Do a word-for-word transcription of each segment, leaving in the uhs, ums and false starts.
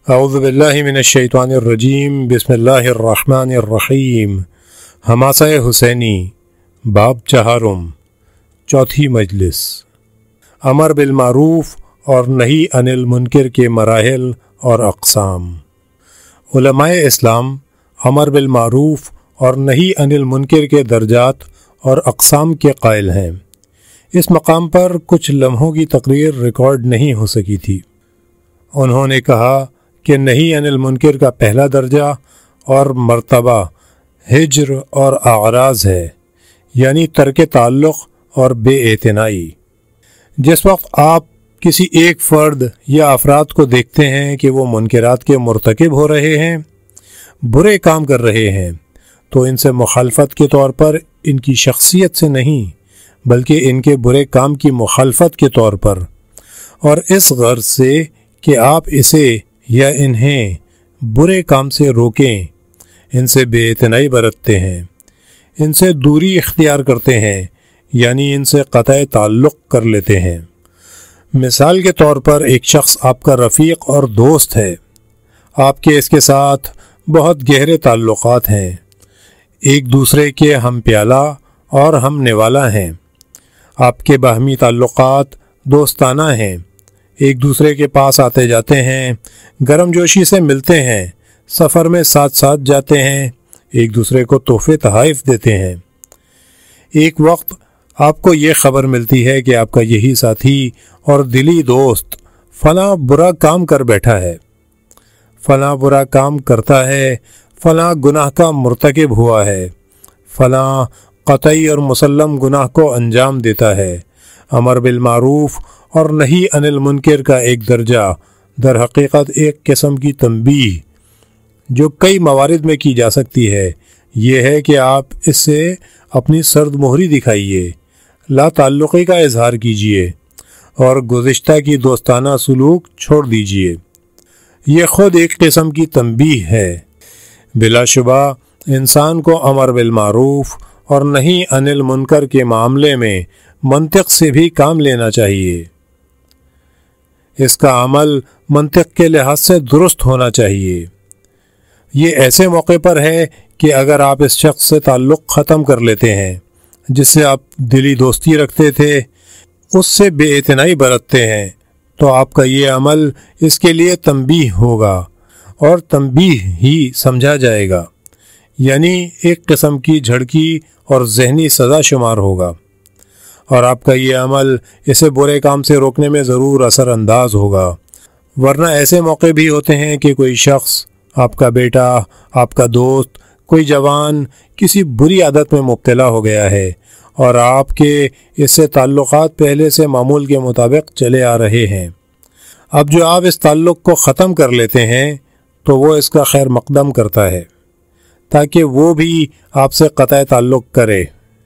اعوذ باللہ من الشیطان الرجیم بسم اللہ الرحمن الرحیم حماسہ حسینی باب چہارم چوتھی مجلس امر بالمعروف اور نہی عن المنکر کے مراحل اور اقسام۔ علماء اسلام امر بالمعروف اور نہی عن المنکر کے درجات اور اقسام کے قائل ہیں۔ اس مقام پر کچھ لمحوں کی تقریر ریکارڈ نہیں ہو سکی تھی۔ انہوں نے کہا کہ نہی عن المنکر کا پہلا درجہ اور مرتبہ ہجر اور اعراض ہے، یعنی ترک تعلق اور بے اعتنائی۔ جس وقت آپ کسی ایک فرد یا افراد کو دیکھتے ہیں کہ وہ منکرات کے مرتکب ہو رہے ہیں، برے کام کر رہے ہیں، تو ان سے مخالفت کے طور پر ان کی شخصیت سے نہیں بلکہ ان کے برے کام کی مخالفت کے طور پر، اور اس غرض سے کہ آپ اسے یا انہیں برے کام سے روکیں، ان سے بے اعتنائی برتتے ہیں، ان سے دوری اختیار کرتے ہیں، یعنی ان سے قطع تعلق کر لیتے ہیں۔ مثال کے طور پر ایک شخص آپ کا رفیق اور دوست ہے، آپ کے اس کے ساتھ بہت گہرے تعلقات ہیں، ایک دوسرے کے ہم پیالہ اور ہم نوالا ہیں، آپ کے باہمی تعلقات دوستانہ ہیں، ایک دوسرے کے پاس آتے جاتے ہیں، گرم جوشی سے ملتے ہیں، سفر میں ساتھ ساتھ جاتے ہیں، ایک دوسرے کو تحفے تحائف دیتے ہیں۔ ایک وقت آپ کو یہ خبر ملتی ہے کہ آپ کا یہی ساتھی اور دلی دوست فلاں برا کام کر بیٹھا ہے، فلاں برا کام کرتا ہے، فلاں گناہ کا مرتکب ہوا ہے، فلاں قطعی اور مسلم گناہ کو انجام دیتا ہے۔ امر بالمعروف اور نہی عن المنکر کا ایک درجہ در حقیقت ایک قسم کی تنبیہ جو کئی موارد میں کی جا سکتی ہے، یہ ہے کہ آپ اس سے اپنی سرد مہری دکھائیے، لا تعلقی کا اظہار کیجیے اور گزشتہ کی دوستانہ سلوک چھوڑ دیجیے۔ یہ خود ایک قسم کی تنبیہ ہے۔ بلا شبہ انسان کو امر بالمعروف اور نہی عن المنکر کے معاملے میں منطق سے بھی کام لینا چاہیے۔ اس کا عمل منطق کے لحاظ سے درست ہونا چاہیے۔ یہ ایسے موقع پر ہے کہ اگر آپ اس شخص سے تعلق ختم کر لیتے ہیں جس سے آپ دلی دوستی رکھتے تھے، اس سے بے اعتنائی برتتے ہیں، تو آپ کا یہ عمل اس کے لیے تنبیہ ہوگا اور تنبیہ ہی سمجھا جائے گا، یعنی ایک قسم کی جھڑکی اور ذہنی سزا شمار ہوگا، اور آپ کا یہ عمل اسے برے کام سے روکنے میں ضرور اثر انداز ہوگا۔ ورنہ ایسے موقع بھی ہوتے ہیں کہ کوئی شخص، آپ کا بیٹا، آپ کا دوست، کوئی جوان کسی بری عادت میں مبتلا ہو گیا ہے اور آپ کے اس سے تعلقات پہلے سے معمول کے مطابق چلے آ رہے ہیں۔ اب جو آپ اس تعلق کو ختم کر لیتے ہیں تو وہ اس کا خیر مقدم کرتا ہے تاکہ وہ بھی آپ سے قطع تعلق کرے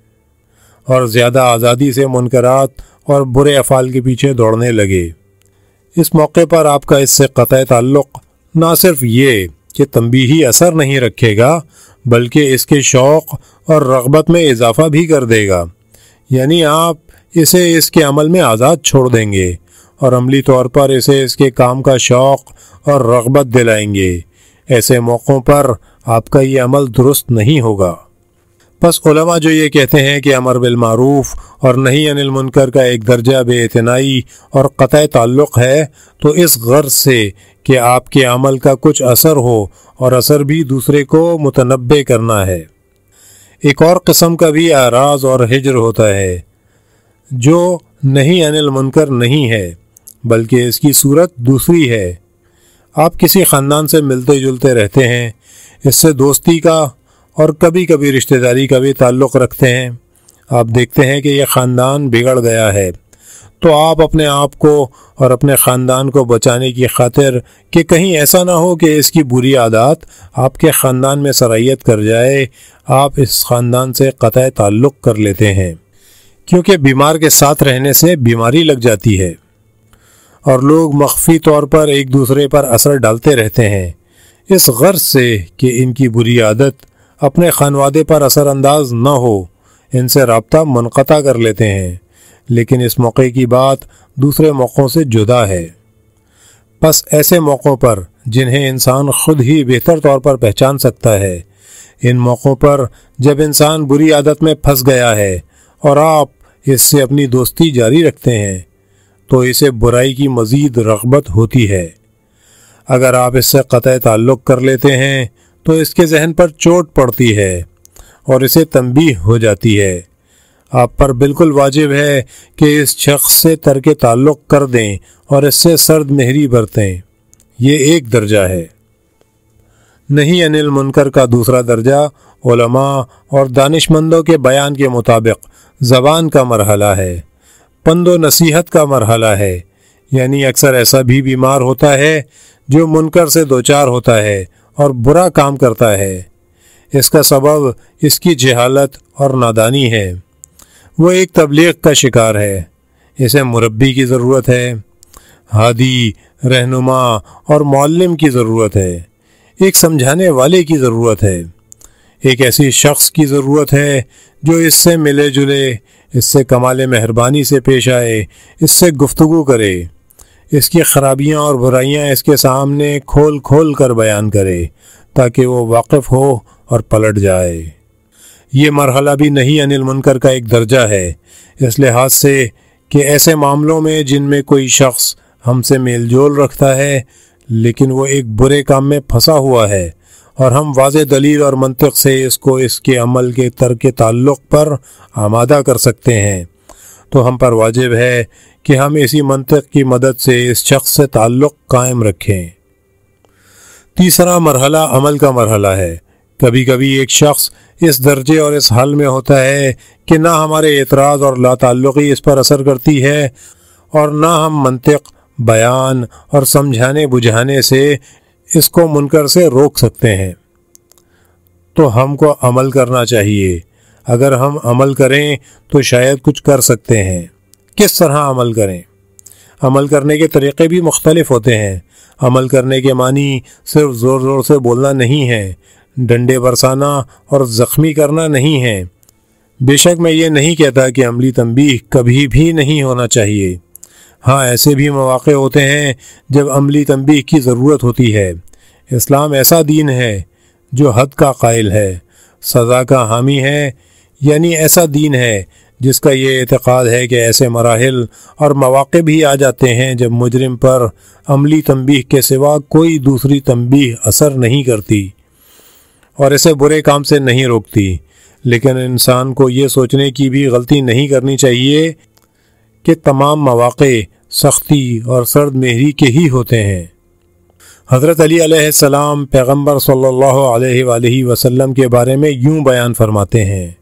اور زیادہ آزادی سے منکرات اور برے افعال کے پیچھے دوڑنے لگے۔ اس موقع پر آپ کا اس سے قطع تعلق نہ صرف یہ کہ تنبیہی اثر نہیں رکھے گا بلکہ اس کے شوق اور رغبت میں اضافہ بھی کر دے گا، یعنی آپ اسے اس کے عمل میں آزاد چھوڑ دیں گے اور عملی طور پر اسے اس کے کام کا شوق اور رغبت دلائیں گے۔ ایسے موقعوں پر آپ کا یہ عمل درست نہیں ہوگا۔ پس علماء جو یہ کہتے ہیں کہ امر بالمعروف اور نہی عن المنکر کا ایک درجہ بے اعتنائی اور قطع تعلق ہے، تو اس غرض سے کہ آپ کے عمل کا کچھ اثر ہو اور اثر بھی دوسرے کو متنبع کرنا ہے۔ ایک اور قسم کا بھی اعراض اور ہجر ہوتا ہے جو نہی عن المنکر نہیں ہے بلکہ اس کی صورت دوسری ہے۔ آپ کسی خاندان سے ملتے جلتے رہتے ہیں، اس سے دوستی کا اور کبھی کبھی رشتہ داری کا بھی تعلق رکھتے ہیں۔ آپ دیکھتے ہیں کہ یہ خاندان بگڑ گیا ہے، تو آپ اپنے آپ کو اور اپنے خاندان کو بچانے کی خاطر کہ کہیں ایسا نہ ہو کہ اس کی بری عادات آپ کے خاندان میں سرایت کر جائے، آپ اس خاندان سے قطع تعلق کر لیتے ہیں، کیونکہ بیمار کے ساتھ رہنے سے بیماری لگ جاتی ہے اور لوگ مخفی طور پر ایک دوسرے پر اثر ڈالتے رہتے ہیں، اس غرض سے کہ ان کی بری عادت اپنے خانوادے پر اثر انداز نہ ہو، ان سے رابطہ منقطع کر لیتے ہیں۔ لیکن اس موقع کی بات دوسرے موقعوں سے جدا ہے۔ پس ایسے موقعوں پر جنہیں انسان خود ہی بہتر طور پر پہچان سکتا ہے۔ ان موقعوں پر جب انسان بری عادت میں پھنس گیا ہے اور آپ اس سے اپنی دوستی جاری رکھتے ہیں تو اسے برائی کی مزید رغبت ہوتی ہے۔ اگر آپ اس سے قطع تعلق کر لیتے ہیں تو اس کے ذہن پر چوٹ پڑتی ہے اور اسے تنبیہ ہو جاتی ہے۔ آپ پر بالکل واجب ہے کہ اس شخص سے ترک تعلق کر دیں اور اس سے سرد مہری برتیں۔ یہ ایک درجہ ہے۔ نہیں عن المنکر کا دوسرا درجہ علماء اور دانش مندوں کے بیان کے مطابق زبان کا مرحلہ ہے، پند و نصیحت کا مرحلہ ہے۔ یعنی اکثر ایسا بھی بیمار ہوتا ہے جو منکر سے دوچار ہوتا ہے اور برا کام کرتا ہے۔ اس کا سبب اس کی جہالت اور نادانی ہے۔ وہ ایک تبلیغ کا شکار ہے، اسے مربی کی ضرورت ہے، ہادی، رہنما اور معلم کی ضرورت ہے، ایک سمجھانے والے کی ضرورت ہے، ایک ایسی شخص کی ضرورت ہے جو اس سے ملے جلے، اس سے کمال مہربانی سے پیش آئے، اس سے گفتگو کرے، اس کی خرابیاں اور برائیاں اس کے سامنے کھول کھول کر بیان کرے تاکہ وہ واقف ہو اور پلٹ جائے۔ یہ مرحلہ بھی نہیں عن المنکر کا ایک درجہ ہے، اس لحاظ سے کہ ایسے معاملوں میں جن میں کوئی شخص ہم سے میل جول رکھتا ہے لیکن وہ ایک برے کام میں پھنسا ہوا ہے اور ہم واضح دلیل اور منطق سے اس کو اس کے عمل کے ترک تعلق پر آمادہ کر سکتے ہیں، تو ہم پر واجب ہے کہ ہم اسی منطق کی مدد سے اس شخص سے تعلق قائم رکھیں۔ تیسرا مرحلہ عمل کا مرحلہ ہے۔ کبھی کبھی ایک شخص اس درجے اور اس حال میں ہوتا ہے کہ نہ ہمارے اعتراض اور لا تعلقی اس پر اثر کرتی ہے اور نہ ہم منطق، بیان اور سمجھانے بجھانے سے اس کو منکر سے روک سکتے ہیں، تو ہم کو عمل کرنا چاہیے۔ اگر ہم عمل کریں تو شاید کچھ کر سکتے ہیں۔ کس طرح عمل کریں؟ عمل کرنے کے طریقے بھی مختلف ہوتے ہیں۔ عمل کرنے کے معنی صرف زور زور سے بولنا نہیں ہے، ڈنڈے برسانا اور زخمی کرنا نہیں ہے۔ بے شک میں یہ نہیں کہتا کہ عملی تنبیہ کبھی بھی نہیں ہونا چاہیے۔ ہاں، ایسے بھی مواقع ہوتے ہیں جب عملی تنبیہ کی ضرورت ہوتی ہے۔ اسلام ایسا دین ہے جو حد کا قائل ہے، سزا کا حامی ہے، یعنی ایسا دین ہے جس کا یہ اعتقاد ہے کہ ایسے مراحل اور مواقع بھی آ جاتے ہیں جب مجرم پر عملی تنبیہ کے سوا کوئی دوسری تنبیہ اثر نہیں کرتی اور اسے برے کام سے نہیں روکتی۔ لیکن انسان کو یہ سوچنے کی بھی غلطی نہیں کرنی چاہیے کہ تمام مواقع سختی اور سرد مہری کے ہی ہوتے ہیں۔ حضرت علی علیہ السلام پیغمبر صلی اللہ علیہ وآلہ وسلم کے بارے میں یوں بیان فرماتے ہیں،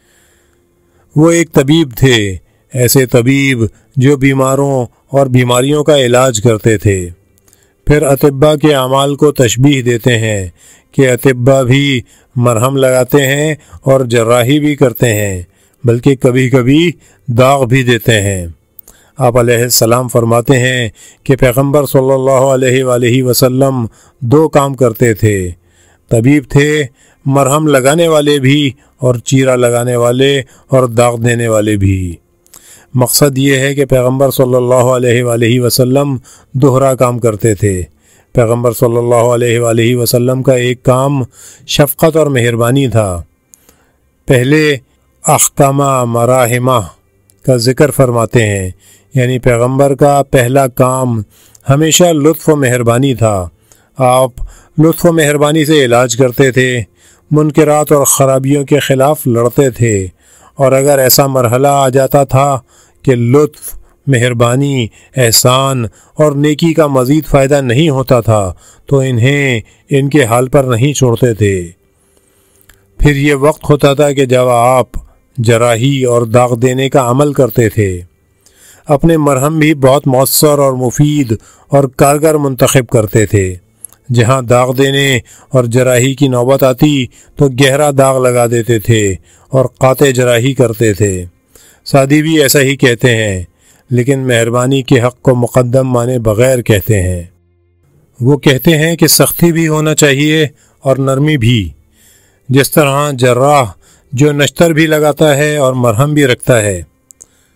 وہ ایک طبیب تھے، ایسے طبیب جو بیماروں اور بیماریوں کا علاج کرتے تھے۔ پھر اطباء کے اعمال کو تشبیہ دیتے ہیں کہ اطباء بھی مرہم لگاتے ہیں اور جراحی بھی کرتے ہیں، بلکہ کبھی کبھی داغ بھی دیتے ہیں۔ آپ علیہ السلام فرماتے ہیں کہ پیغمبر صلی اللہ علیہ وآلہ وسلم دو کام کرتے تھے، طبیب تھے، مرہم لگانے والے بھی اور چیرا لگانے والے اور داغ دینے والے بھی۔ مقصد یہ ہے کہ پیغمبر صلی اللہ علیہ وآلہ وسلم دوہرا کام کرتے تھے۔ پیغمبر صلی اللہ علیہ وآلہ وسلم کا ایک کام شفقت اور مہربانی تھا۔ پہلے احکامہ مراحمہ کا ذکر فرماتے ہیں، یعنی پیغمبر کا پہلا کام ہمیشہ لطف و مہربانی تھا۔ آپ لطف و مہربانی سے علاج کرتے تھے، منکرات اور خرابیوں کے خلاف لڑتے تھے، اور اگر ایسا مرحلہ آ جاتا تھا کہ لطف، مہربانی، احسان اور نیکی کا مزید فائدہ نہیں ہوتا تھا تو انہیں ان کے حال پر نہیں چھوڑتے تھے۔ پھر یہ وقت ہوتا تھا کہ جب آپ جراحی اور داغ دینے کا عمل کرتے تھے۔ اپنے مرہم بھی بہت مؤثر اور مفید اور کارگر منتخب کرتے تھے۔ جہاں داغ دینے اور جراحی کی نوبت آتی تو گہرا داغ لگا دیتے تھے اور قاطع جراحی کرتے تھے۔ سعدی بھی ایسا ہی کہتے ہیں، لیکن مہربانی کے حق کو مقدم مانے بغیر کہتے ہیں۔ وہ کہتے ہیں کہ سختی بھی ہونا چاہیے اور نرمی بھی، جس طرح جراح جو نشتر بھی لگاتا ہے اور مرہم بھی رکھتا ہے۔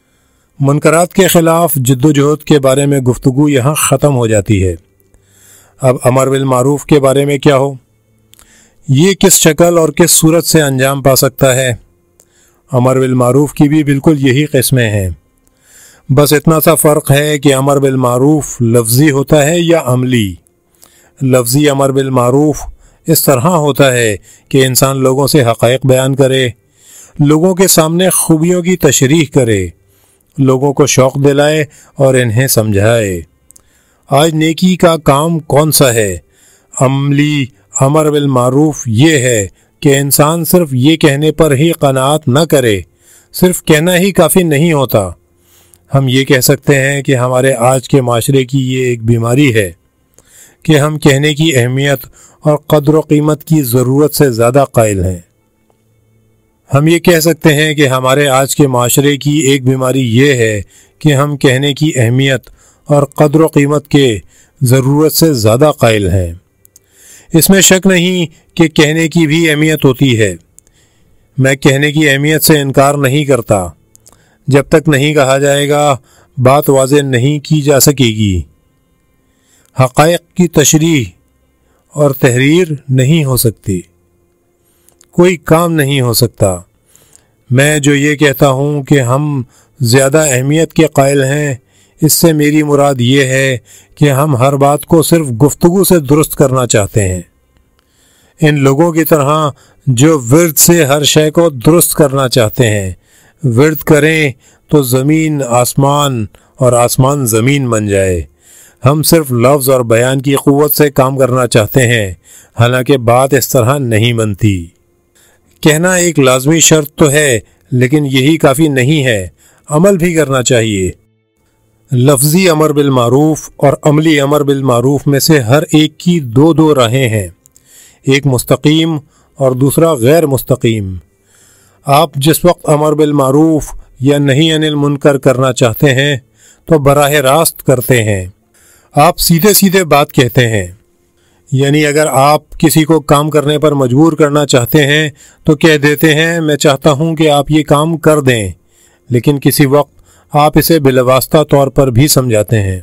منکرات کے خلاف جد و جہد کے بارے میں گفتگو یہاں ختم ہو جاتی ہے۔ اب امر بالمعروف کے بارے میں کیا ہو؟ یہ کس شکل اور کس صورت سے انجام پا سکتا ہے؟ امر بالمعروف کی بھی بالکل یہی قسمیں ہیں، بس اتنا سا فرق ہے کہ امر بالمعروف لفظی ہوتا ہے یا عملی۔ لفظی امر بالمعروف اس طرح ہوتا ہے کہ انسان لوگوں سے حقائق بیان کرے، لوگوں کے سامنے خوبیوں کی تشریح کرے، لوگوں کو شوق دلائے اور انہیں سمجھائے۔ آج نیکی کا کام کون سا ہے؟ عملی امر بالمعروف یہ ہے کہ انسان صرف یہ کہنے پر ہی قناعت نہ کرے، صرف کہنا ہی کافی نہیں ہوتا۔ ہم یہ کہہ سکتے ہیں کہ ہمارے آج کے معاشرے کی یہ ایک بیماری ہے کہ ہم کہنے کی اہمیت اور قدر و قیمت کی ضرورت سے زیادہ قائل ہیں۔ ہم یہ کہہ سکتے ہیں کہ ہمارے آج کے معاشرے کی ایک بیماری یہ ہے کہ ہم کہنے کی اہمیت اور قدر و قیمت کے ضرورت سے زیادہ قائل ہیں۔ اس میں شک نہیں کہ کہنے کی بھی اہمیت ہوتی ہے۔ میں کہنے کی اہمیت سے انکار نہیں کرتا۔ جب تک نہیں کہا جائے گا بات واضح نہیں کی جا سکے گی، حقائق کی تشریح اور تحریر نہیں ہو سکتی، کوئی کام نہیں ہو سکتا۔ میں جو یہ کہتا ہوں کہ ہم زیادہ اہمیت کے قائل ہیں، اس سے میری مراد یہ ہے کہ ہم ہر بات کو صرف گفتگو سے درست کرنا چاہتے ہیں، ان لوگوں کی طرح جو ورد سے ہر شے کو درست کرنا چاہتے ہیں۔ ورد کریں تو زمین آسمان اور آسمان زمین بن جائے۔ ہم صرف لفظ اور بیان کی قوت سے کام کرنا چاہتے ہیں، حالانکہ بات اس طرح نہیں بنتی۔ کہنا ایک لازمی شرط تو ہے، لیکن یہی کافی نہیں ہے، عمل بھی کرنا چاہیے۔ لفظی امر بالمعروف اور عملی امر بالمعروف میں سے ہر ایک کی دو دو راہیں ہیں، ایک مستقیم اور دوسرا غیر مستقیم۔ آپ جس وقت امر بالمعروف یا نہی عن المنکر کرنا چاہتے ہیں تو براہ راست کرتے ہیں، آپ سیدھے سیدھے بات کہتے ہیں۔ یعنی اگر آپ کسی کو کام کرنے پر مجبور کرنا چاہتے ہیں تو کہہ دیتے ہیں میں چاہتا ہوں کہ آپ یہ کام کر دیں، لیکن کسی وقت آپ اسے بالواسطہ طور پر بھی سمجھاتے ہیں،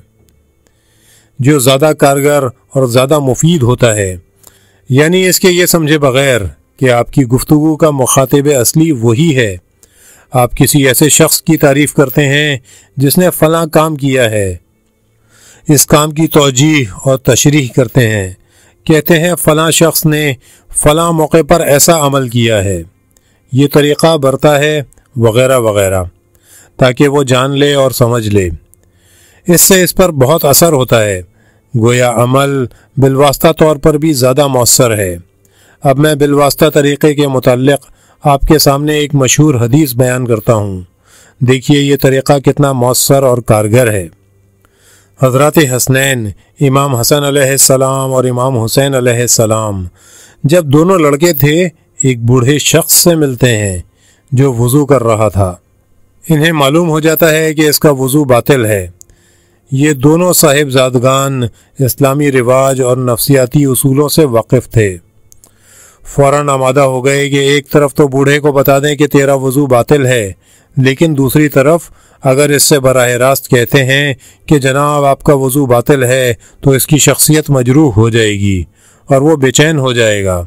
جو زیادہ کارگر اور زیادہ مفید ہوتا ہے، یعنی اس کے یہ سمجھے بغیر کہ آپ کی گفتگو کا مخاطب اصلی وہی ہے۔ آپ کسی ایسے شخص کی تعریف کرتے ہیں جس نے فلاں کام کیا ہے، اس کام کی توجیح اور تشریح کرتے ہیں، کہتے ہیں فلاں شخص نے فلاں موقع پر ایسا عمل کیا ہے، یہ طریقہ برتا ہے، وغیرہ وغیرہ، تاکہ وہ جان لے اور سمجھ لے۔ اس سے اس پر بہت اثر ہوتا ہے، گویا عمل بالواسطہ طور پر بھی زیادہ مؤثر ہے۔ اب میں بالواسطہ طریقے کے متعلق آپ کے سامنے ایک مشہور حدیث بیان کرتا ہوں، دیکھیے یہ طریقہ کتنا مؤثر اور کارگر ہے۔ حضرات حسنین، امام حسن علیہ السلام اور امام حسین علیہ السلام جب دونوں لڑکے تھے ایک بوڑھے شخص سے ملتے ہیں جو وضو کر رہا تھا۔ انہیں معلوم ہو جاتا ہے کہ اس کا وضو باطل ہے۔ یہ دونوں صاحب زادگان اسلامی رواج اور نفسیاتی اصولوں سے واقف تھے۔ فوراً آمادہ ہو گئے کہ ایک طرف تو بوڑھے کو بتا دیں کہ تیرا وضو باطل ہے، لیکن دوسری طرف اگر اس سے براہ راست کہتے ہیں کہ جناب آپ کا وضو باطل ہے تو اس کی شخصیت مجروح ہو جائے گی اور وہ بے چین ہو جائے گا۔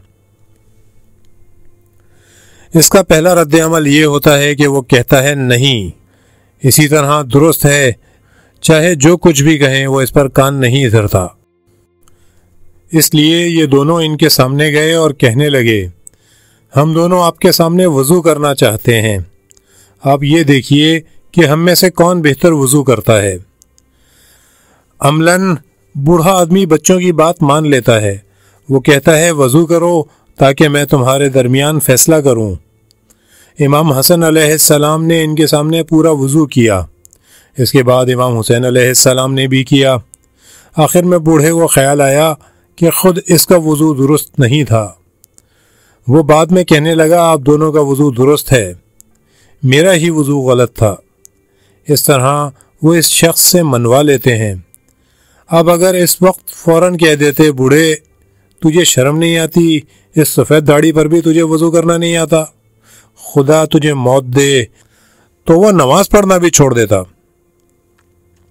اس کا پہلا رد عمل یہ ہوتا ہے کہ وہ کہتا ہے نہیں، اسی طرح درست ہے، چاہے جو کچھ بھی کہیں وہ اس پر کان نہیں دھرتا۔ اس لیے یہ دونوں ان کے سامنے گئے اور کہنے لگے ہم دونوں آپ کے سامنے وضو کرنا چاہتے ہیں، آپ یہ دیکھیے کہ ہم میں سے کون بہتر وضو کرتا ہے۔ عملاً بوڑھا آدمی بچوں کی بات مان لیتا ہے، وہ کہتا ہے وضو کرو تاکہ میں تمہارے درمیان فیصلہ کروں۔ امام حسن علیہ السلام نے ان کے سامنے پورا وضو کیا، اس کے بعد امام حسین علیہ السلام نے بھی کیا۔ آخر میں بوڑھے کو خیال آیا کہ خود اس کا وضو درست نہیں تھا۔ وہ بعد میں کہنے لگا آپ دونوں کا وضو درست ہے، میرا ہی وضو غلط تھا۔ اس طرح وہ اس شخص سے منوا لیتے ہیں۔ اب اگر اس وقت فوراً کہہ دیتے بوڑھے تجھے شرم نہیں آتی، اس سفید داڑھی پر بھی تجھے وضو کرنا نہیں آتا، خدا تجھے موت دے، تو وہ نماز پڑھنا بھی چھوڑ دیتا۔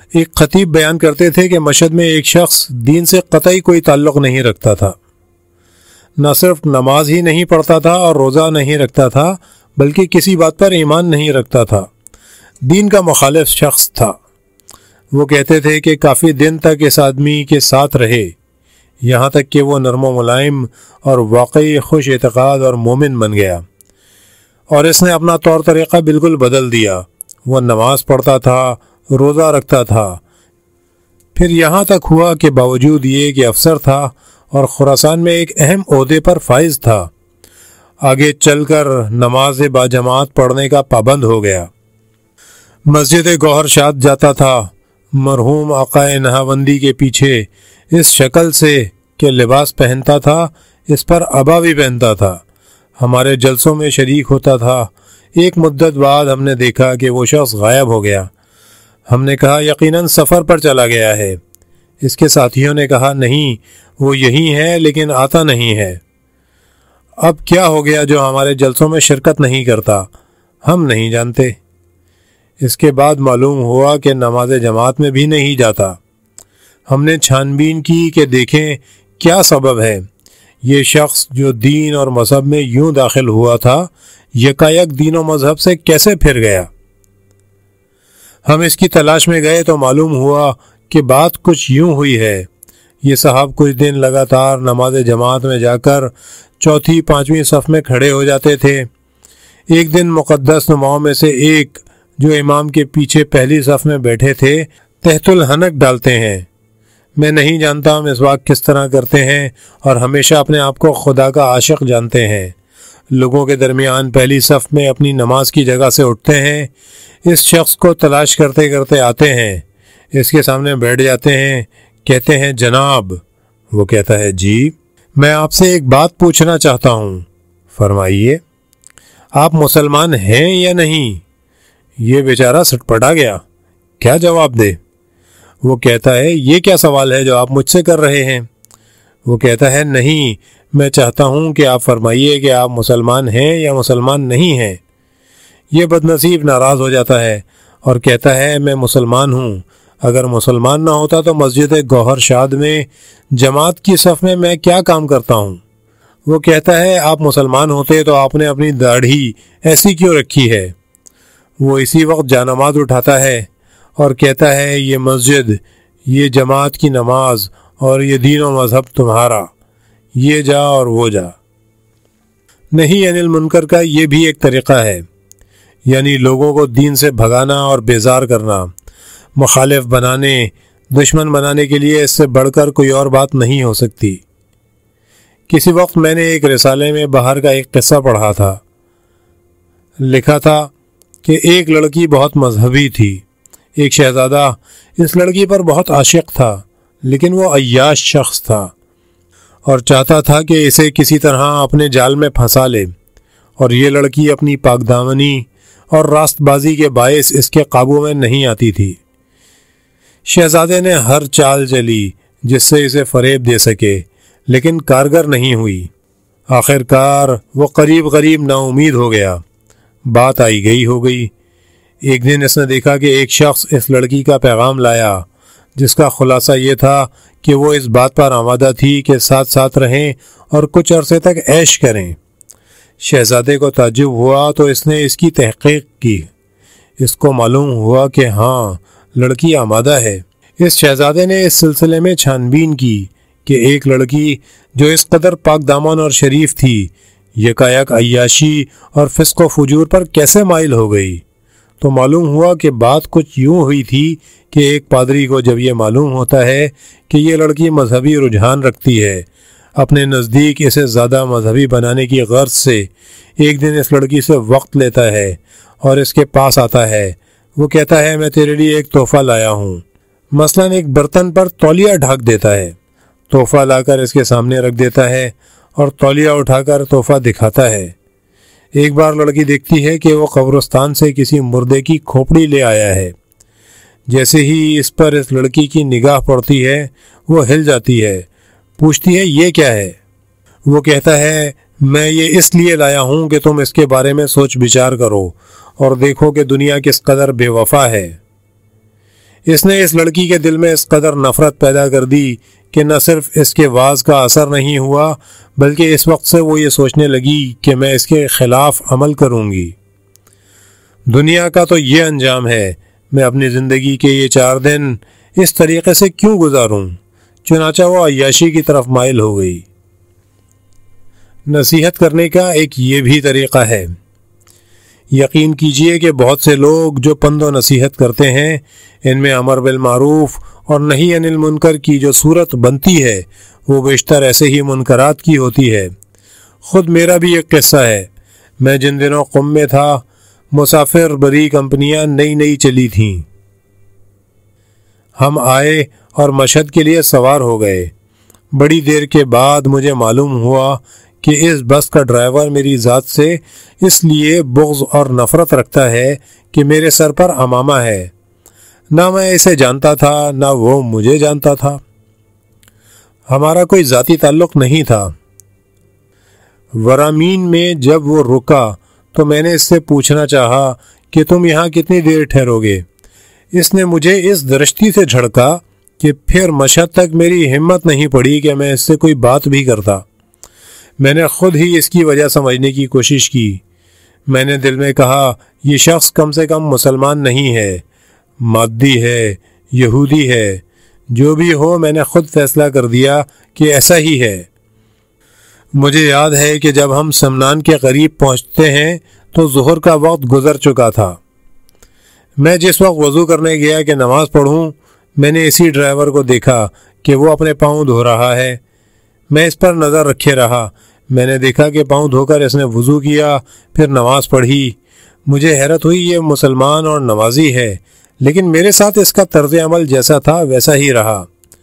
ایک خطیب بیان کرتے تھے کہ مشہد میں ایک شخص دین سے قطعی کوئی تعلق نہیں رکھتا تھا، نہ صرف نماز ہی نہیں پڑھتا تھا اور روزہ نہیں رکھتا تھا بلکہ کسی بات پر ایمان نہیں رکھتا تھا، دین کا مخالف شخص تھا۔ وہ کہتے تھے کہ کافی دن تک اس آدمی کے ساتھ رہے، یہاں تک کہ وہ نرم و ملائم اور واقعی خوش اعتقاد اور مومن بن گیا، اور اس نے اپنا طور طریقہ بالکل بدل دیا۔ وہ نماز پڑھتا تھا، روزہ رکھتا تھا، پھر یہاں تک ہوا کہ باوجود یہ کہ افسر تھا اور خراسان میں ایک اہم عہدے پر فائز تھا، آگے چل کر نماز باجماعت پڑھنے کا پابند ہو گیا۔ مسجد گوہر شاد جاتا تھا، مرحوم آقائے نہاوندی کے پیچھے اس شکل سے کہ لباس پہنتا تھا، اس پر عبا بھی پہنتا تھا، ہمارے جلسوں میں شریک ہوتا تھا۔ ایک مدت بعد ہم نے دیکھا کہ وہ شخص غائب ہو گیا۔ ہم نے کہا یقیناً سفر پر چلا گیا ہے۔ اس کے ساتھیوں نے کہا نہیں، وہ یہی ہے لیکن آتا نہیں ہے۔ اب کیا ہو گیا جو ہمارے جلسوں میں شرکت نہیں کرتا، ہم نہیں جانتے۔ اس کے بعد معلوم ہوا کہ نماز جماعت میں بھی نہیں جاتا۔ ہم نے چھان بین کی کہ دیکھیں کیا سبب ہے۔ یہ شخص جو دین اور مذہب میں یوں داخل ہوا تھا، یکایک دین و مذہب سے کیسے پھر گیا؟ ہم اس کی تلاش میں گئے تو معلوم ہوا کہ بات کچھ یوں ہوئی ہے۔ یہ صاحب کچھ دن لگاتار نماز جماعت میں جا کر چوتھی پانچویں صف میں کھڑے ہو جاتے تھے۔ ایک دن مقدس نماؤں میں سے ایک جو امام کے پیچھے پہلی صف میں بیٹھے تھے تحت الحنک ڈالتے ہیں۔ میں نہیں جانتا مسواک کس طرح کرتے ہیں اور ہمیشہ اپنے آپ کو خدا کا عاشق جانتے ہیں۔ لوگوں کے درمیان پہلی صف میں اپنی نماز کی جگہ سے اٹھتے ہیں، اس شخص کو تلاش کرتے کرتے آتے ہیں، اس کے سامنے بیٹھ جاتے ہیں، کہتے ہیں جناب۔ وہ کہتا ہے جی، میں آپ سے ایک بات پوچھنا چاہتا ہوں۔ فرمائیے۔ آپ مسلمان ہیں یا نہیں؟ یہ بیچارہ سٹ پٹا گیا، کیا جواب دے؟ وہ کہتا ہے یہ کیا سوال ہے جو آپ مجھ سے کر رہے ہیں؟ وہ کہتا ہے نہیں، میں چاہتا ہوں کہ آپ فرمائیے کہ آپ مسلمان ہیں یا مسلمان نہیں ہیں۔ یہ بدنصیب ناراض ہو جاتا ہے اور کہتا ہے میں مسلمان ہوں، اگر مسلمان نہ ہوتا تو مسجد گوہر شاد میں جماعت کی صف میں میں کیا کام کرتا ہوں؟ وہ کہتا ہے آپ مسلمان ہوتے تو آپ نے اپنی داڑھی ایسی کیوں رکھی ہے؟ وہ اسی وقت جانماز اٹھاتا ہے اور کہتا ہے یہ مسجد، یہ جماعت کی نماز اور یہ دین و مذہب تمہارا، یہ جا اور وہ جا۔ نہیں انل منکر کا یہ بھی ایک طریقہ ہے، یعنی لوگوں کو دین سے بھگانا اور بیزار کرنا، مخالف بنانے، دشمن بنانے کے لیے اس سے بڑھ کر کوئی اور بات نہیں ہو سکتی۔ کسی وقت میں نے ایک رسالے میں باہر کا ایک قصہ پڑھا تھا۔ لکھا تھا کہ ایک لڑکی بہت مذہبی تھی، ایک شہزادہ اس لڑکی پر بہت عاشق تھا، لیکن وہ عیاش شخص تھا اور چاہتا تھا کہ اسے کسی طرح اپنے جال میں پھنسا لے، اور یہ لڑکی اپنی پاک دامنی اور راست بازی کے باعث اس کے قابو میں نہیں آتی تھی۔ شہزادے نے ہر چال چلی جس سے اسے فریب دے سکے، لیکن کارگر نہیں ہوئی۔ آخر کار وہ قریب قریب نا امید ہو گیا۔ بات آئی گئی ہو گئی۔ ایک دن اس نے دیکھا کہ ایک شخص اس لڑکی کا پیغام لایا، جس کا خلاصہ یہ تھا کہ وہ اس بات پر آمادہ تھی کہ ساتھ ساتھ رہیں اور کچھ عرصے تک عیش کریں۔ شہزادے کو تعجب ہوا تو اس نے اس کی تحقیق کی۔ اس کو معلوم ہوا کہ ہاں لڑکی آمادہ ہے۔ اس شہزادے نے اس سلسلے میں چھان بین کی کہ ایک لڑکی جو اس قدر پاک دامن اور شریف تھی، یکایک عیاشی اور فسق و فجور پر کیسے مائل ہو گئی؟ تو معلوم ہوا کہ بات کچھ یوں ہوئی تھی کہ ایک پادری کو جب یہ معلوم ہوتا ہے کہ یہ لڑکی مذہبی رجحان رکھتی ہے، اپنے نزدیک اسے زیادہ مذہبی بنانے کی غرض سے ایک دن اس لڑکی سے وقت لیتا ہے اور اس کے پاس آتا ہے۔ وہ کہتا ہے میں تیرے لیے ایک تحفہ لایا ہوں، مثلاً ایک برتن پر تولیہ ڈھک دیتا ہے، تحفہ لا کر اس کے سامنے رکھ دیتا ہے اور تولیہ اٹھا کر تحفہ دکھاتا ہے۔ ایک بار لڑکی دیکھتی ہے کہ وہ قبرستان سے کسی مردے کی کھوپڑی لے آیا ہے۔ جیسے ہی اس پر اس لڑکی کی نگاہ پڑتی ہے وہ ہل جاتی ہے، پوچھتی ہے یہ کیا ہے؟ وہ کہتا ہے میں یہ اس لیے لایا ہوں کہ تم اس کے بارے میں سوچ بچار کرو اور دیکھو کہ دنیا کس قدر بے وفا ہے۔ اس نے اس لڑکی کے دل میں اس قدر نفرت پیدا کر دی کہ نہ صرف اس کے واز کا اثر نہیں ہوا بلکہ اس وقت سے وہ یہ سوچنے لگی کہ میں اس کے خلاف عمل کروں گی۔ دنیا کا تو یہ انجام ہے، میں اپنی زندگی کے یہ چار دن اس طریقے سے کیوں گزاروں؟ چنانچہ وہ عیاشی کی طرف مائل ہو گئی۔ نصیحت کرنے کا ایک یہ بھی طریقہ ہے۔ یقین کیجئے کہ بہت سے لوگ جو پند و نصیحت کرتے ہیں، ان میں امر بالمعروف اور نہی عن المنکر کی جو صورت بنتی ہے وہ بیشتر ایسے ہی منکرات کی ہوتی ہے۔ خود میرا بھی ایک قصہ ہے۔ میں جن دنوں قم میں تھا، مسافر بری کمپنیاں نئی نئی چلی تھیں۔ ہم آئے اور مشہد کے لیے سوار ہو گئے۔ بڑی دیر کے بعد مجھے معلوم ہوا کہ اس بس کا ڈرائیور میری ذات سے اس لیے بغض اور نفرت رکھتا ہے کہ میرے سر پر عمامہ ہے۔ نہ میں اسے جانتا تھا نہ وہ مجھے جانتا تھا، ہمارا کوئی ذاتی تعلق نہیں تھا۔ ورامین میں جب وہ رکا تو میں نے اس سے پوچھنا چاہا کہ تم یہاں کتنی دیر ٹھہرو گے؟ اس نے مجھے اس درشتی سے جھڑکا کہ پھر مشہد تک میری ہمت نہیں پڑی کہ میں اس سے کوئی بات بھی کرتا۔ میں نے خود ہی اس کی وجہ سمجھنے کی کوشش کی۔ میں نے دل میں کہا یہ شخص کم سے کم مسلمان نہیں ہے، مادی ہے، یہودی ہے، جو بھی ہو میں نے خود فیصلہ کر دیا کہ ایسا ہی ہے۔ مجھے یاد ہے کہ جب ہم سمنان کے قریب پہنچتے ہیں تو ظہر کا وقت گزر چکا تھا۔ میں جس وقت وضو کرنے گیا کہ نماز پڑھوں، میں نے اسی ڈرائیور کو دیکھا کہ وہ اپنے پاؤں دھو رہا ہے۔ میں اس پر نظر رکھے رہا۔ میں نے دیکھا کہ پاؤں دھو کر اس نے وضو کیا، پھر نماز پڑھی۔ مجھے حیرت ہوئی، یہ مسلمان اور نمازی ہے، لیکن میرے ساتھ اس کا طرز عمل جیسا تھا ویسا ہی رہا۔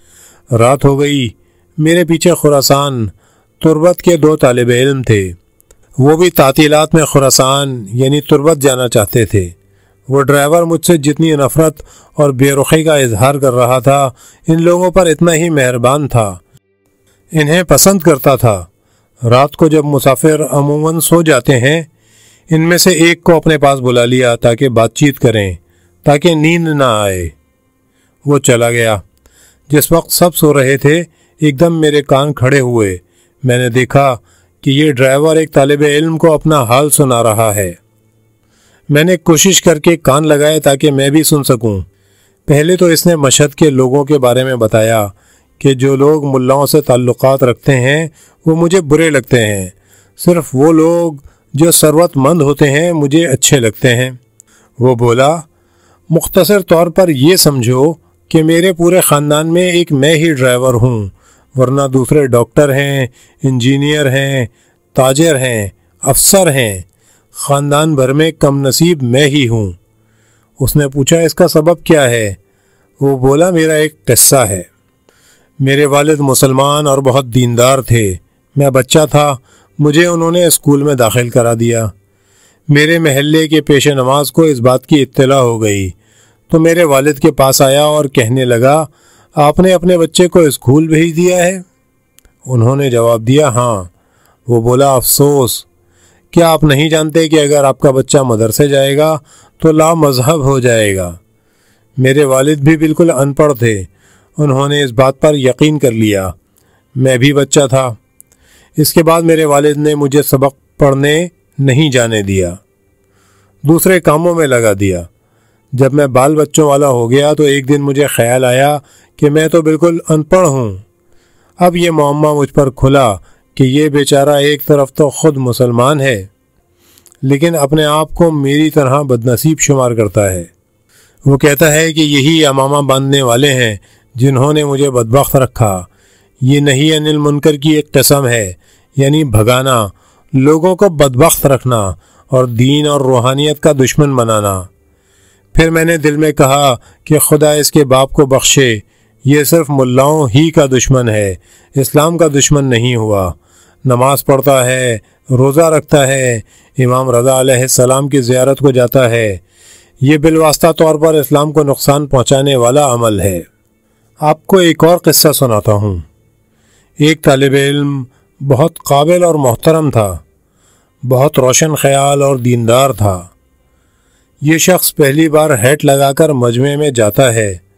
رات ہو گئی۔ میرے پیچھے خراسان تربت کے دو طالب علم تھے، وہ بھی تعطیلات میں خراسان یعنی تربت جانا چاہتے تھے۔ وہ ڈرائیور مجھ سے جتنی نفرت اور بے رخی کا اظہار کر رہا تھا، ان لوگوں پر اتنا ہی مہربان تھا، انہیں پسند کرتا تھا۔ رات کو جب مسافر عموماً سو جاتے ہیں، ان میں سے ایک کو اپنے پاس بلا لیا تاکہ بات چیت کریں، تاکہ نیند نہ آئے۔ وہ چلا گیا۔ جس وقت سب سو رہے تھے، ایک دم میرے کان کھڑے ہوئے۔ میں نے دیکھا کہ یہ ڈرائیور ایک طالب علم کو اپنا حال سنا رہا ہے۔ میں نے کوشش کر کے کان لگائے تاکہ میں بھی سن سکوں۔ پہلے تو اس نے مشہد کے لوگوں کے بارے میں بتایا کہ جو لوگ ملاؤں سے تعلقات رکھتے ہیں وہ مجھے برے لگتے ہیں، صرف وہ لوگ جو ثروت مند ہوتے ہیں مجھے اچھے لگتے ہیں۔ وہ بولا، مختصر طور پر یہ سمجھو کہ میرے پورے خاندان میں ایک میں ہی ڈرائیور ہوں، ورنہ دوسرے ڈاکٹر ہیں، انجینئر ہیں، تاجر ہیں، افسر ہیں، خاندان بھر میں کم نصیب میں ہی ہوں۔ اس نے پوچھا اس کا سبب کیا ہے؟ وہ بولا میرا ایک قصہ ہے۔ میرے والد مسلمان اور بہت دیندار تھے۔ میں بچہ تھا، مجھے انہوں نے اسکول میں داخل کرا دیا۔ میرے محلے کے پیش نماز کو اس بات کی اطلاع ہو گئی تو میرے والد کے پاس آیا اور کہنے لگا، آپ نے اپنے بچے کو اسکول بھیج دیا ہے؟ انہوں نے جواب دیا، ہاں۔ وہ بولا، افسوس، کیا آپ نہیں جانتے کہ اگر آپ کا بچہ مدرسے جائے گا تو لا مذہب ہو جائے گا؟ میرے والد بھی بالکل ان پڑھ تھے، انہوں نے اس بات پر یقین کر لیا۔ میں بھی بچہ تھا۔ اس کے بعد میرے والد نے مجھے سبق پڑھنے نہیں جانے دیا، دوسرے کاموں میں لگا دیا۔ جب میں بال بچوں والا ہو گیا تو ایک دن مجھے خیال آیا کہ میں تو بالکل ان پڑھ ہوں۔ اب یہ معمہ مجھ پر کھلا کہ یہ بیچارہ ایک طرف تو خود مسلمان ہے لیکن اپنے آپ کو میری طرح بدنصیب شمار کرتا ہے۔ وہ کہتا ہے کہ یہی عمامہ باندھنے والے ہیں جنہوں نے مجھے بدبخت رکھا۔ یہ نہی عن المنکر کی ایک قسم ہے، یعنی بھگانا، لوگوں کو بدبخت رکھنا اور دین اور روحانیت کا دشمن بنانا۔ پھر میں نے دل میں کہا کہ خدا اس کے باپ کو بخشے، یہ صرف ملاؤں ہی کا دشمن ہے، اسلام کا دشمن نہیں ہوا۔ نماز پڑھتا ہے، روزہ رکھتا ہے، امام رضا علیہ السلام کی زیارت کو جاتا ہے، یہ بالواسطہ طور پر اسلام کو نقصان پہنچانے والا عمل ہے۔ آپ کو ایک اور قصہ سناتا ہوں۔ ایک طالب علم بہت قابل اور محترم تھا، بہت روشن خیال اور دیندار تھا۔ یہ شخص پہلی بار ہیٹ لگا کر مجمع میں جاتا ہے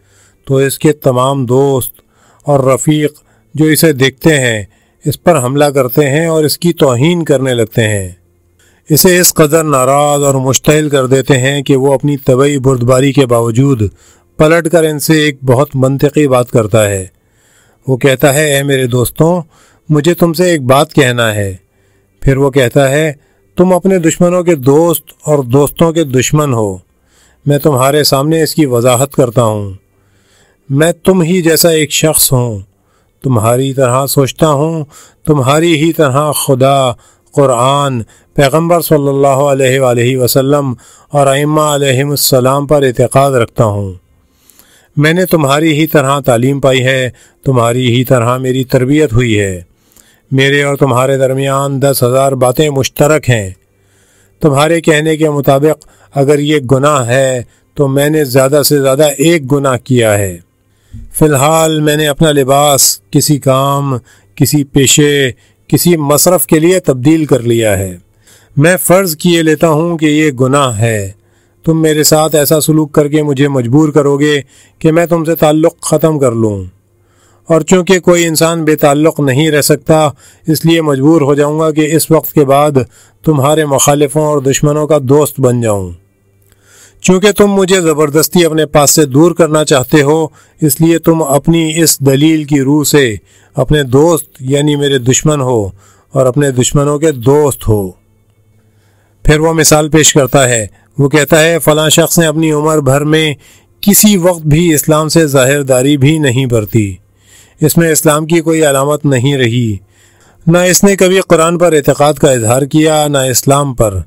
تو اس کے تمام دوست اور رفیق جو اسے دیکھتے ہیں اس پر حملہ کرتے ہیں اور اس کی توہین کرنے لگتے ہیں، اسے اس قدر ناراض اور مشتعل کر دیتے ہیں کہ وہ اپنی طبعی بردباری کے باوجود پلٹ کر ان سے ایک بہت منطقی بات کرتا ہے۔ وہ کہتا ہے، اے میرے دوستوں، مجھے تم سے ایک بات کہنا ہے۔ پھر وہ کہتا ہے، تم اپنے دشمنوں کے دوست اور دوستوں کے دشمن ہو، میں تمہارے سامنے اس کی وضاحت کرتا ہوں۔ میں تم ہی جیسا ایک شخص ہوں، تمہاری طرح سوچتا ہوں، تمہاری ہی طرح خدا، قرآن، پیغمبر صلی اللہ علیہ وآلہ وسلم اور ائمہ علیہم السلام پر اعتقاد رکھتا ہوں۔ میں نے تمہاری ہی طرح تعلیم پائی ہے، تمہاری ہی طرح میری تربیت ہوئی ہے، میرے اور تمہارے درمیان دس ہزار باتیں مشترک ہیں۔ تمہارے کہنے کے مطابق اگر یہ گناہ ہے تو میں نے زیادہ سے زیادہ ایک گناہ کیا ہے۔ فی الحال میں نے اپنا لباس کسی کام، کسی پیشے، کسی مصرف کے لیے تبدیل کر لیا ہے۔ میں فرض کیے لیتا ہوں کہ یہ گناہ ہے، تم میرے ساتھ ایسا سلوک کر کے مجھے مجبور کرو گے کہ میں تم سے تعلق ختم کر لوں، اور چونکہ کوئی انسان بے تعلق نہیں رہ سکتا اس لیے مجبور ہو جاؤں گا کہ اس وقت کے بعد تمہارے مخالفوں اور دشمنوں کا دوست بن جاؤں۔ چونکہ تم مجھے زبردستی اپنے پاس سے دور کرنا چاہتے ہو، اس لیے تم اپنی اس دلیل کی روح سے اپنے دوست یعنی میرے دشمن ہو اور اپنے دشمنوں کے دوست ہو۔ پھر وہ مثال پیش کرتا ہے، وہ کہتا ہے، فلاں شخص نے اپنی عمر بھر میں کسی وقت بھی اسلام سے ظاہرداری بھی نہیں برتی، اس میں اسلام کی کوئی علامت نہیں رہی، نہ اس نے کبھی قرآن پر اعتقاد کا اظہار کیا نہ اسلام پر۔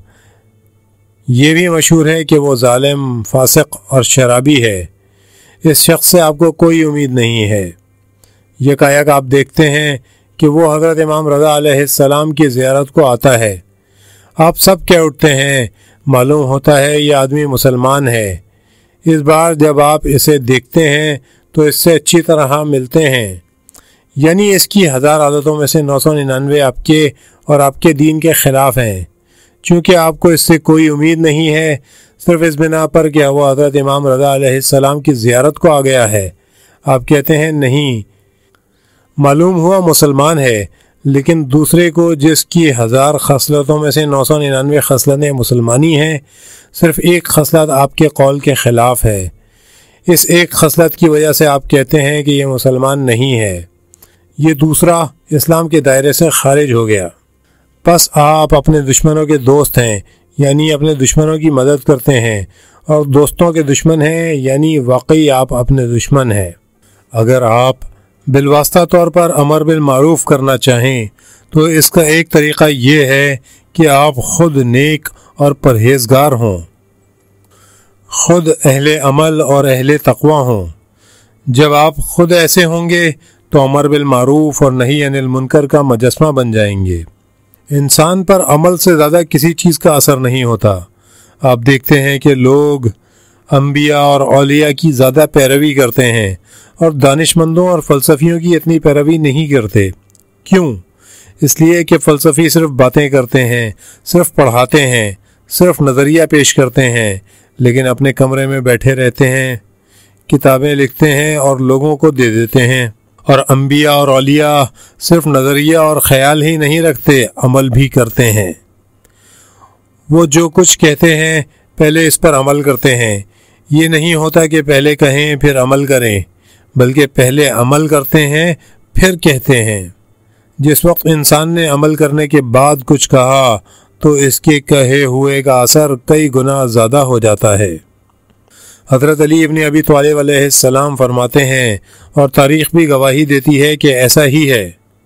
یہ بھی مشہور ہے کہ وہ ظالم، فاسق اور شرابی ہے، اس شخص سے آپ کو کوئی امید نہیں ہے۔ یکایک آپ دیکھتے ہیں کہ وہ حضرت امام رضا علیہ السلام کی زیارت کو آتا ہے، آپ سب کہہ اٹھتے ہیں، معلوم ہوتا ہے یہ آدمی مسلمان ہے۔ اس بار جب آپ اسے دیکھتے ہیں تو اس سے اچھی طرح ملتے ہیں، یعنی اس کی ہزار عادتوں میں سے نو سو ننانوے آپ کے اور آپ کے دین کے خلاف ہیں۔ چونکہ آپ کو اس سے کوئی امید نہیں ہے، صرف اس بنا پر کہ وہ حضرت امام رضا علیہ السلام کی زیارت کو آ گیا ہے، آپ کہتے ہیں نہیں، معلوم ہوا مسلمان ہے، لیکن دوسرے کو جس کی ہزار خصلتوں میں سے نو سو ننانوے خصلتیں مسلمانی ہیں، صرف ایک خصلت آپ کے قول کے خلاف ہے، اس ایک خصلت کی وجہ سے آپ کہتے ہیں کہ یہ مسلمان نہیں ہے، یہ دوسرا اسلام کے دائرے سے خارج ہو گیا۔ پس آپ اپنے دشمنوں کے دوست ہیں، یعنی اپنے دشمنوں کی مدد کرتے ہیں، اور دوستوں کے دشمن ہیں، یعنی واقعی آپ اپنے دشمن ہیں۔ اگر آپ بالواسطہ طور پر امر بالمعروف کرنا چاہیں تو اس کا ایک طریقہ یہ ہے کہ آپ خود نیک اور پرہیزگار ہوں، خود اہل عمل اور اہل تقوی ہوں۔ جب آپ خود ایسے ہوں گے تو امر بالمعروف اور نہی عن المنکر کا مجسمہ بن جائیں گے۔ انسان پر عمل سے زیادہ کسی چیز کا اثر نہیں ہوتا۔ آپ دیکھتے ہیں کہ لوگ انبیاء اور اولیاء کی زیادہ پیروی کرتے ہیں اور دانش مندوں اور فلسفیوں کی اتنی پیروی نہیں کرتے۔ کیوں؟ اس لیے کہ فلسفی صرف باتیں کرتے ہیں، صرف پڑھاتے ہیں، صرف نظریہ پیش کرتے ہیں، لیکن اپنے کمرے میں بیٹھے رہتے ہیں، کتابیں لکھتے ہیں اور لوگوں کو دے دیتے ہیں۔ اور انبیاء اور اولیاء صرف نظریہ اور خیال ہی نہیں رکھتے، عمل بھی کرتے ہیں۔ وہ جو کچھ کہتے ہیں پہلے اس پر عمل کرتے ہیں۔ یہ نہیں ہوتا کہ پہلے کہیں پھر عمل کریں، بلکہ پہلے عمل کرتے ہیں پھر کہتے ہیں۔ جس وقت انسان نے عمل کرنے کے بعد کچھ کہا تو اس کے کہے ہوئے کا اثر کئی گنا زیادہ ہو جاتا ہے۔ حضرت علی ابن ابی طالب علیہ السلام فرماتے ہیں، اور تاریخ بھی گواہی دیتی ہے کہ ایسا ہی ہے،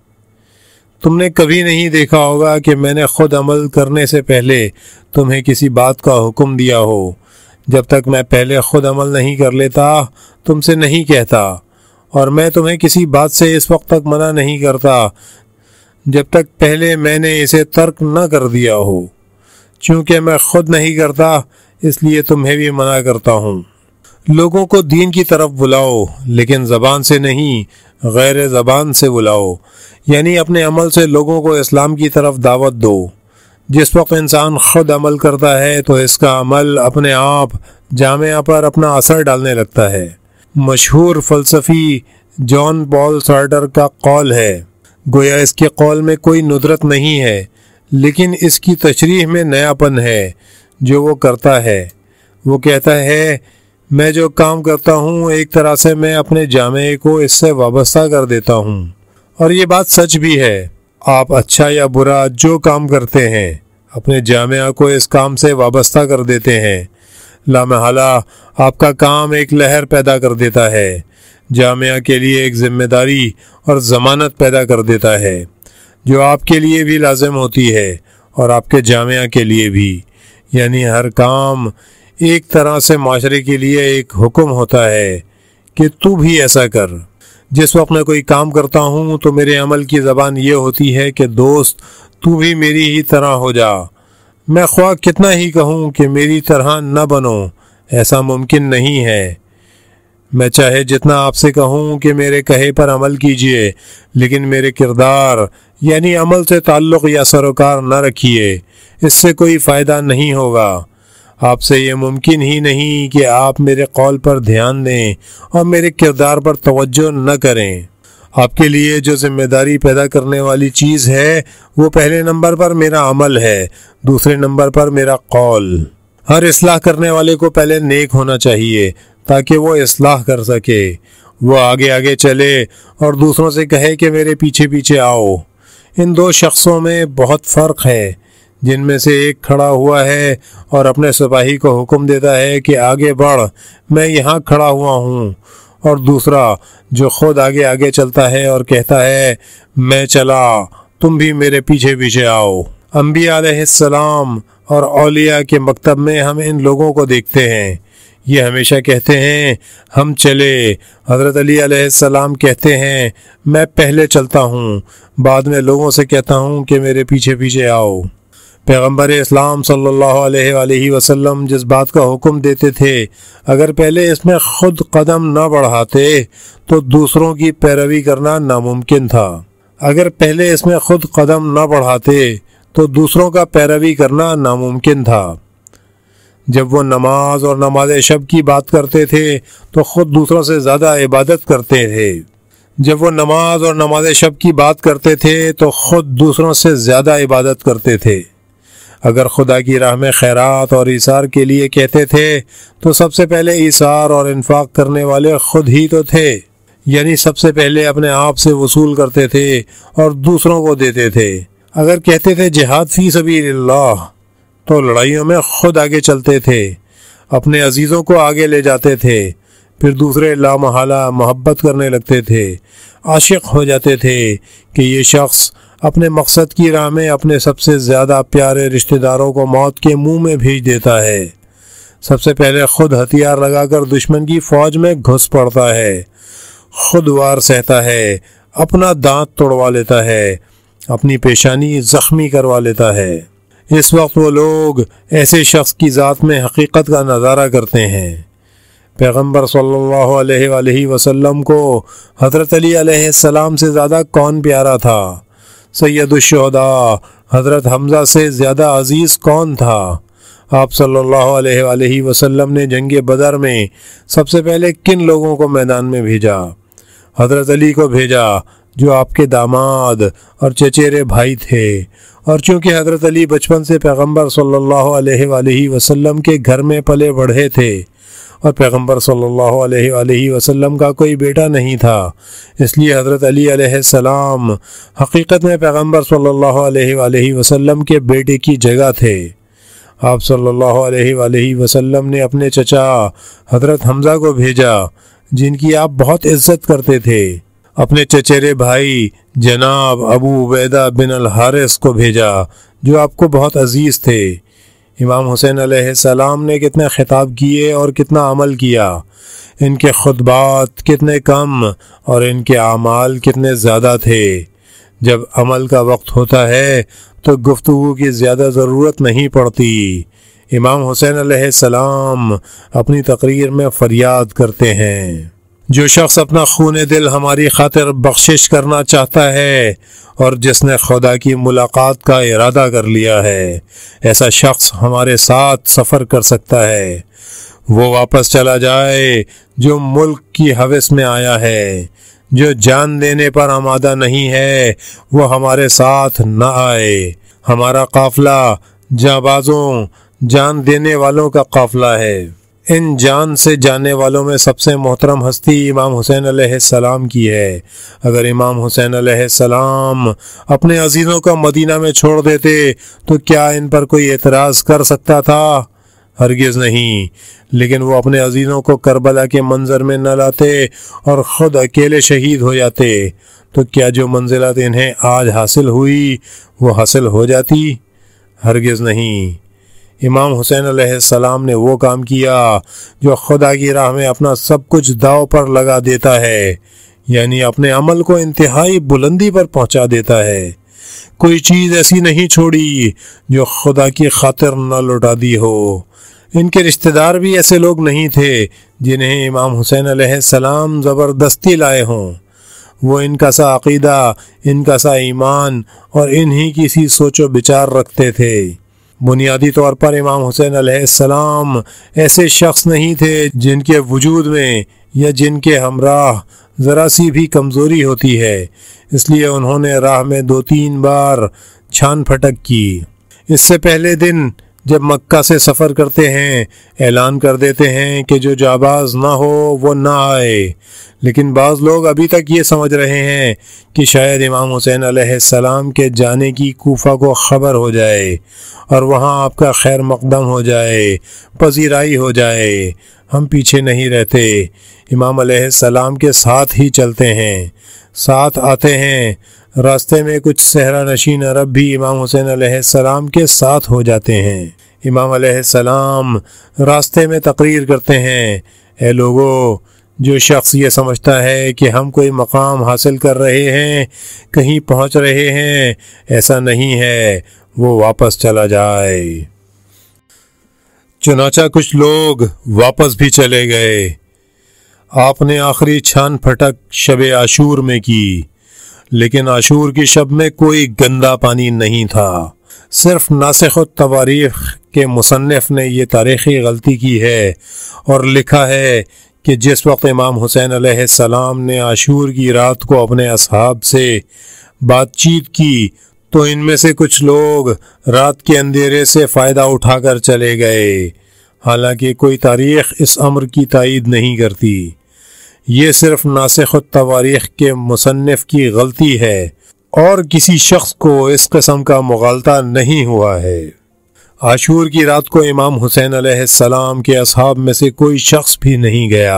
تم نے کبھی نہیں دیکھا ہوگا کہ میں نے خود عمل کرنے سے پہلے تمہیں کسی بات کا حکم دیا ہو، جب تک میں پہلے خود عمل نہیں کر لیتا تم سے نہیں کہتا، اور میں تمہیں کسی بات سے اس وقت تک منع نہیں کرتا جب تک پہلے میں نے اسے ترک نہ کر دیا ہو۔ چونکہ میں خود نہیں کرتا اس لیے تمہیں بھی منع کرتا ہوں۔ لوگوں کو دین کی طرف بلاؤ، لیکن زبان سے نہیں، غیر زبان سے بلاؤ، یعنی اپنے عمل سے لوگوں کو اسلام کی طرف دعوت دو۔ جس وقت انسان خود عمل کرتا ہے تو اس کا عمل اپنے آپ جامعہ پر اپنا اثر ڈالنے لگتا ہے۔ مشہور فلسفی جان پال سارٹر کا قول ہے، گویا اس کے قول میں کوئی ندرت نہیں ہے، لیکن اس کی تشریح میں نیا پن ہے جو وہ کرتا ہے۔ وہ کہتا ہے، میں جو کام کرتا ہوں ایک طرح سے میں اپنے جامعے کو اس سے وابستہ کر دیتا ہوں، اور یہ بات سچ بھی ہے۔ آپ اچھا یا برا جو کام کرتے ہیں اپنے جامعہ کو اس کام سے وابستہ کر دیتے ہیں۔ لامحالہ آپ کا کام ایک لہر پیدا کر دیتا ہے، جامعہ کے لیے ایک ذمہ داری اور ضمانت پیدا کر دیتا ہے، جو آپ کے لیے بھی لازم ہوتی ہے اور آپ کے جامعہ کے لیے بھی۔ یعنی ہر کام ایک طرح سے معاشرے کے لیے ایک حکم ہوتا ہے کہ تو بھی ایسا کر۔ جس وقت میں کوئی کام کرتا ہوں تو میرے عمل کی زبان یہ ہوتی ہے کہ دوست تو بھی میری ہی طرح ہو جا۔ میں خواہ کتنا ہی کہوں کہ میری طرح نہ بنو، ایسا ممکن نہیں ہے۔ میں چاہے جتنا آپ سے کہوں کہ میرے کہے پر عمل کیجئے، لیکن میرے کردار یعنی عمل سے تعلق یا سروکار نہ رکھیے، اس سے کوئی فائدہ نہیں ہوگا۔ آپ سے یہ ممکن ہی نہیں کہ آپ میرے قول پر دھیان دیں اور میرے کردار پر توجہ نہ کریں۔ آپ کے لیے جو ذمہ داری پیدا کرنے والی چیز ہے وہ پہلے نمبر پر میرا عمل ہے، دوسرے نمبر پر میرا قول۔ ہر اصلاح کرنے والے کو پہلے نیک ہونا چاہیے تاکہ وہ اصلاح کر سکے، وہ آگے آگے چلے اور دوسروں سے کہے کہ میرے پیچھے پیچھے آؤ۔ ان دو شخصوں میں بہت فرق ہے، جن میں سے ایک کھڑا ہوا ہے اور اپنے سپاہی کو حکم دیتا ہے کہ آگے بڑھ، میں یہاں کھڑا ہوا ہوں، اور دوسرا جو خود آگے آگے چلتا ہے اور کہتا ہے میں چلا، تم بھی میرے پیچھے پیچھے آؤ۔ انبیاء علیہ السلام اور اولیاء کے مکتب میں ہم ان لوگوں کو دیکھتے ہیں، یہ ہمیشہ کہتے ہیں ہم چلے۔ حضرت علی علیہ السلام کہتے ہیں میں پہلے چلتا ہوں، بعد میں لوگوں سے کہتا ہوں کہ میرے پیچھے پیچھے آؤ۔ پیغمبر اسلام صلی اللہ علیہ وآلہ وسلم جس بات کا حکم دیتے تھے اگر پہلے اس میں خود قدم نہ بڑھاتے تو دوسروں کی پیروی کرنا ناممکن تھا۔ اگر پہلے اس میں خود قدم نہ بڑھاتے تو دوسروں کا پیروی کرنا ناممکن تھا۔ جب وہ نماز اور نماز شب کی بات کرتے تھے تو خود دوسروں سے زیادہ عبادت کرتے تھے۔ جب وہ نماز اور نماز شب کی بات کرتے تھے تو خود دوسروں سے زیادہ عبادت کرتے تھے۔ اگر خدا کی راہ میں خیرات اور ایثار کے لیے کہتے تھے تو سب سے پہلے ایثار اور انفاق کرنے والے خود ہی تو تھے، یعنی سب سے پہلے اپنے آپ سے وصول کرتے تھے اور دوسروں کو دیتے تھے۔ اگر کہتے تھے جہاد فی سبیل اللہ تو لڑائیوں میں خود آگے چلتے تھے، اپنے عزیزوں کو آگے لے جاتے تھے، پھر دوسرے لامحالہ محبت کرنے لگتے تھے، عاشق ہو جاتے تھے کہ یہ شخص اپنے مقصد کی راہ میں اپنے سب سے زیادہ پیارے رشتہ داروں کو موت کے منہ میں بھیج دیتا ہے۔ سب سے پہلے خود ہتھیار لگا کر دشمن کی فوج میں گھس پڑتا ہے، خود وار سہتا ہے، اپنا دانت توڑوا لیتا ہے، اپنی پیشانی زخمی کروا لیتا ہے۔ اس وقت وہ لوگ ایسے شخص کی ذات میں حقیقت کا نظارہ کرتے ہیں۔ پیغمبر صلی اللہ علیہ وآلہ وسلم کو حضرت علی علیہ السلام سے زیادہ کون پیارا تھا؟ سید الشہداء حضرت حمزہ سے زیادہ عزیز کون تھا؟ آپ صلی اللہ علیہ وآلہ وسلم نے جنگ بدر میں سب سے پہلے کن لوگوں کو میدان میں بھیجا؟ حضرت علی کو بھیجا، جو آپ کے داماد اور چچیرے بھائی تھے، اور چونکہ حضرت علی بچپن سے پیغمبر صلی اللہ علیہ وآلہ وسلم کے گھر میں پلے بڑھے تھے اور پیغمبر صلی اللہ علیہ وآلہ وسلم کا کوئی بیٹا نہیں تھا، اس لیے حضرت علی علیہ السلام حقیقت میں پیغمبر صلی اللہ علیہ وآلہ وسلم کے بیٹے کی جگہ تھے۔ آپ صلی اللہ علیہ وآلہ وسلم نے اپنے چچا حضرت حمزہ کو بھیجا، جن کی آپ بہت عزت کرتے تھے، اپنے چچیرے بھائی جناب ابو عبیدہ بن الحارث کو بھیجا، جو آپ کو بہت عزیز تھے۔ امام حسین علیہ السلام نے کتنے خطاب کیے اور کتنا عمل کیا، ان کے خطبات کتنے کم اور ان کے اعمال کتنے زیادہ تھے۔ جب عمل کا وقت ہوتا ہے تو گفتگو کی زیادہ ضرورت نہیں پڑتی۔ امام حسین علیہ السلام اپنی تقریر میں فریاد کرتے ہیں، جو شخص اپنا خون دل ہماری خاطر بخشش کرنا چاہتا ہے اور جس نے خدا کی ملاقات کا ارادہ کر لیا ہے، ایسا شخص ہمارے ساتھ سفر کر سکتا ہے۔ وہ واپس چلا جائے جو ملک کی ہوس میں آیا ہے، جو جان دینے پر آمادہ نہیں ہے وہ ہمارے ساتھ نہ آئے۔ ہمارا قافلہ جانبازوں، جان دینے والوں کا قافلہ ہے۔ ان جان سے جانے والوں میں سب سے محترم ہستی امام حسین علیہ السلام کی ہے۔ اگر امام حسین علیہ السلام اپنے عزیزوں کو مدینہ میں چھوڑ دیتے تو کیا ان پر کوئی اعتراض کر سکتا تھا؟ ہرگز نہیں۔ لیکن وہ اپنے عزیزوں کو کربلا کے منظر میں نہ لاتے اور خود اکیلے شہید ہو جاتے تو کیا جو منزلت انہیں آج حاصل ہوئی وہ حاصل ہو جاتی؟ ہرگز نہیں۔ امام حسین علیہ السلام نے وہ کام کیا جو خدا کی راہ میں اپنا سب کچھ داؤ پر لگا دیتا ہے، یعنی اپنے عمل کو انتہائی بلندی پر پہنچا دیتا ہے۔ کوئی چیز ایسی نہیں چھوڑی جو خدا کی خاطر نہ لوٹا دی ہو۔ ان کے رشتہ دار بھی ایسے لوگ نہیں تھے جنہیں امام حسین علیہ السلام زبردستی لائے ہوں۔ وہ ان کا سا عقیدہ، ان کا سا ایمان اور انہی کی سی سوچ و بچار رکھتے تھے۔ بنیادی طور پر امام حسین علیہ السلام ایسے شخص نہیں تھے جن کے وجود میں یا جن کے ہمراہ ذرا سی بھی کمزوری ہوتی ہے، اس لیے انہوں نے راہ میں دو تین بار چھان پھٹک کی۔ اس سے پہلے دن جب مکہ سے سفر کرتے ہیں اعلان کر دیتے ہیں کہ جو جانباز نہ ہو وہ نہ آئے، لیکن بعض لوگ ابھی تک یہ سمجھ رہے ہیں کہ شاید امام حسین علیہ السلام کے جانے کی کوفہ کو خبر ہو جائے اور وہاں آپ کا خیر مقدم ہو جائے، پذیرائی ہو جائے۔ ہم پیچھے نہیں رہتے، امام علیہ السلام کے ساتھ ہی چلتے ہیں، ساتھ آتے ہیں۔ راستے میں کچھ صحرا نشین عرب بھی امام حسین علیہ السلام کے ساتھ ہو جاتے ہیں۔ امام علیہ السلام راستے میں تقریر کرتے ہیں، اے لوگو، جو شخص یہ سمجھتا ہے کہ ہم کوئی مقام حاصل کر رہے ہیں، کہیں پہنچ رہے ہیں، ایسا نہیں ہے، وہ واپس چلا جائے۔ چنانچہ کچھ لوگ واپس بھی چلے گئے۔ آپ نے آخری چھان پھٹک شب عاشور میں کی، لیکن عاشور کی شب میں کوئی گندا پانی نہیں تھا۔ صرف ناسخ التواریخ کے مصنف نے یہ تاریخی غلطی کی ہے اور لکھا ہے کہ جس وقت امام حسین علیہ السلام نے عاشور کی رات کو اپنے اصحاب سے بات چیت کی تو ان میں سے کچھ لوگ رات کے اندھیرے سے فائدہ اٹھا کر چلے گئے، حالانکہ کوئی تاریخ اس امر کی تائید نہیں کرتی۔ یہ صرف ناسخ التواریخ کے مصنف کی غلطی ہے اور کسی شخص کو اس قسم کا مغالطہ نہیں ہوا ہے۔ عاشور کی رات کو امام حسین علیہ السلام کے اصحاب میں سے کوئی شخص بھی نہیں گیا،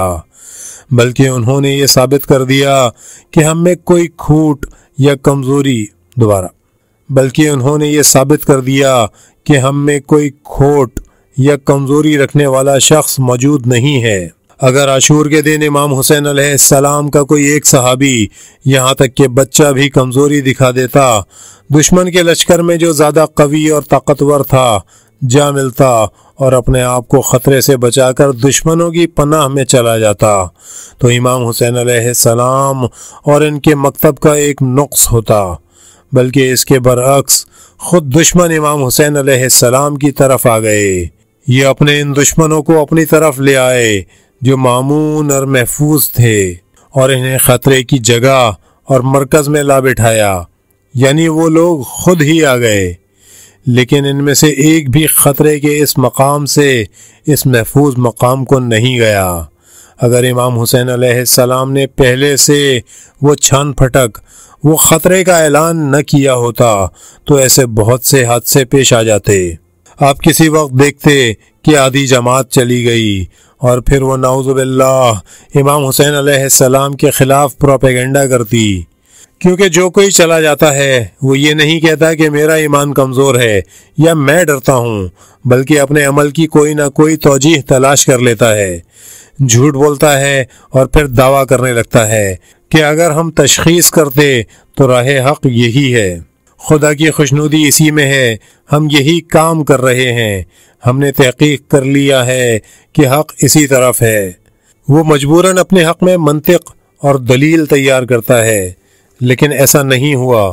بلکہ انہوں نے یہ ثابت کر دیا کہ ہم میں کوئی کھوٹ یا کمزوری دوبارہ بلکہ انہوں نے یہ ثابت کر دیا کہ ہم میں کوئی کھوٹ یا کمزوری رکھنے والا شخص موجود نہیں ہے۔ اگر عاشور کے دن امام حسین علیہ السلام کا کوئی ایک صحابی یہاں تک کہ بچہ بھی کمزوری دکھا دیتا، دشمن کے لشکر میں جو زیادہ قوی اور طاقتور تھا جا ملتا اور اپنے آپ کو خطرے سے بچا کر دشمنوں کی پناہ میں چلا جاتا، تو امام حسین علیہ السلام اور ان کے مکتب کا ایک نقص ہوتا، بلکہ اس کے برعکس خود دشمن امام حسین علیہ السلام کی طرف آ گئے۔ یہ اپنے ان دشمنوں کو اپنی طرف لے آئے جو معمون اور محفوظ تھے اور انہیں خطرے کی جگہ اور مرکز میں لا بٹھایا، یعنی وہ لوگ خود ہی آ گئے، لیکن ان میں سے ایک بھی خطرے کے اس مقام سے اس محفوظ مقام کو نہیں گیا۔ اگر امام حسین علیہ السلام نے پہلے سے وہ چھان پھٹک، وہ خطرے کا اعلان نہ کیا ہوتا تو ایسے بہت سے حادثے پیش آ جاتے۔ آپ کسی وقت دیکھتے کہ آدھی جماعت چلی گئی اور پھر وہ نعوذ باللہ امام حسین علیہ السلام کے خلاف پروپیگنڈا کرتی، کیونکہ جو کوئی چلا جاتا ہے وہ یہ نہیں کہتا کہ میرا ایمان کمزور ہے یا میں ڈرتا ہوں، بلکہ اپنے عمل کی کوئی نہ کوئی توجیہ تلاش کر لیتا ہے، جھوٹ بولتا ہے اور پھر دعویٰ کرنے لگتا ہے کہ اگر ہم تشخیص کرتے تو راہ حق یہی ہے، خدا کی خوشنودی اسی میں ہے، ہم یہی کام کر رہے ہیں، ہم نے تحقیق کر لیا ہے کہ حق اسی طرف ہے۔ وہ مجبوراً اپنے حق میں منطق اور دلیل تیار کرتا ہے، لیکن ایسا نہیں ہوا،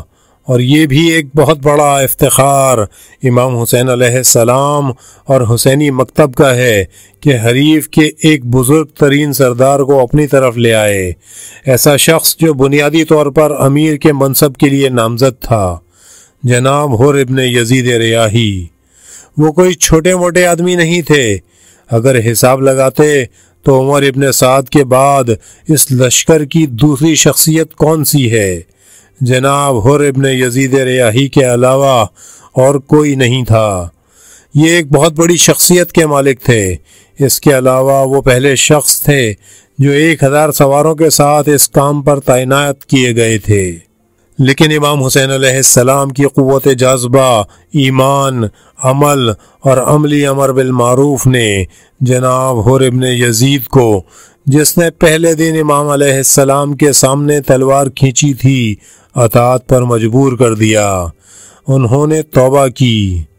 اور یہ بھی ایک بہت بڑا افتخار امام حسین علیہ السلام اور حسینی مکتب کا ہے کہ حریف کے ایک بزرگ ترین سردار کو اپنی طرف لے آئے، ایسا شخص جو بنیادی طور پر امیر کے منصب کے لیے نامزد تھا، جناب حر ابن یزید ریاحی۔ وہ کوئی چھوٹے موٹے آدمی نہیں تھے۔ اگر حساب لگاتے تو عمر ابن سعد کے بعد اس لشکر کی دوسری شخصیت کون سی ہے؟ جناب حر ابن یزید ریاحی کے علاوہ اور کوئی نہیں تھا۔ یہ ایک بہت بڑی شخصیت کے مالک تھے۔ اس کے علاوہ وہ پہلے شخص تھے جو ایک ہزار سواروں کے ساتھ اس کام پر تعینات کیے گئے تھے۔ لیکن امام حسین علیہ السلام کی قوت جاذبہ، ایمان، عمل اور عملی امر بالمعروف نے جناب حر ابن یزید کو، جس نے پہلے دن امام علیہ السلام کے سامنے تلوار کھینچی تھی، اطاعت پر مجبور کر دیا۔ انہوں نے توبہ کی،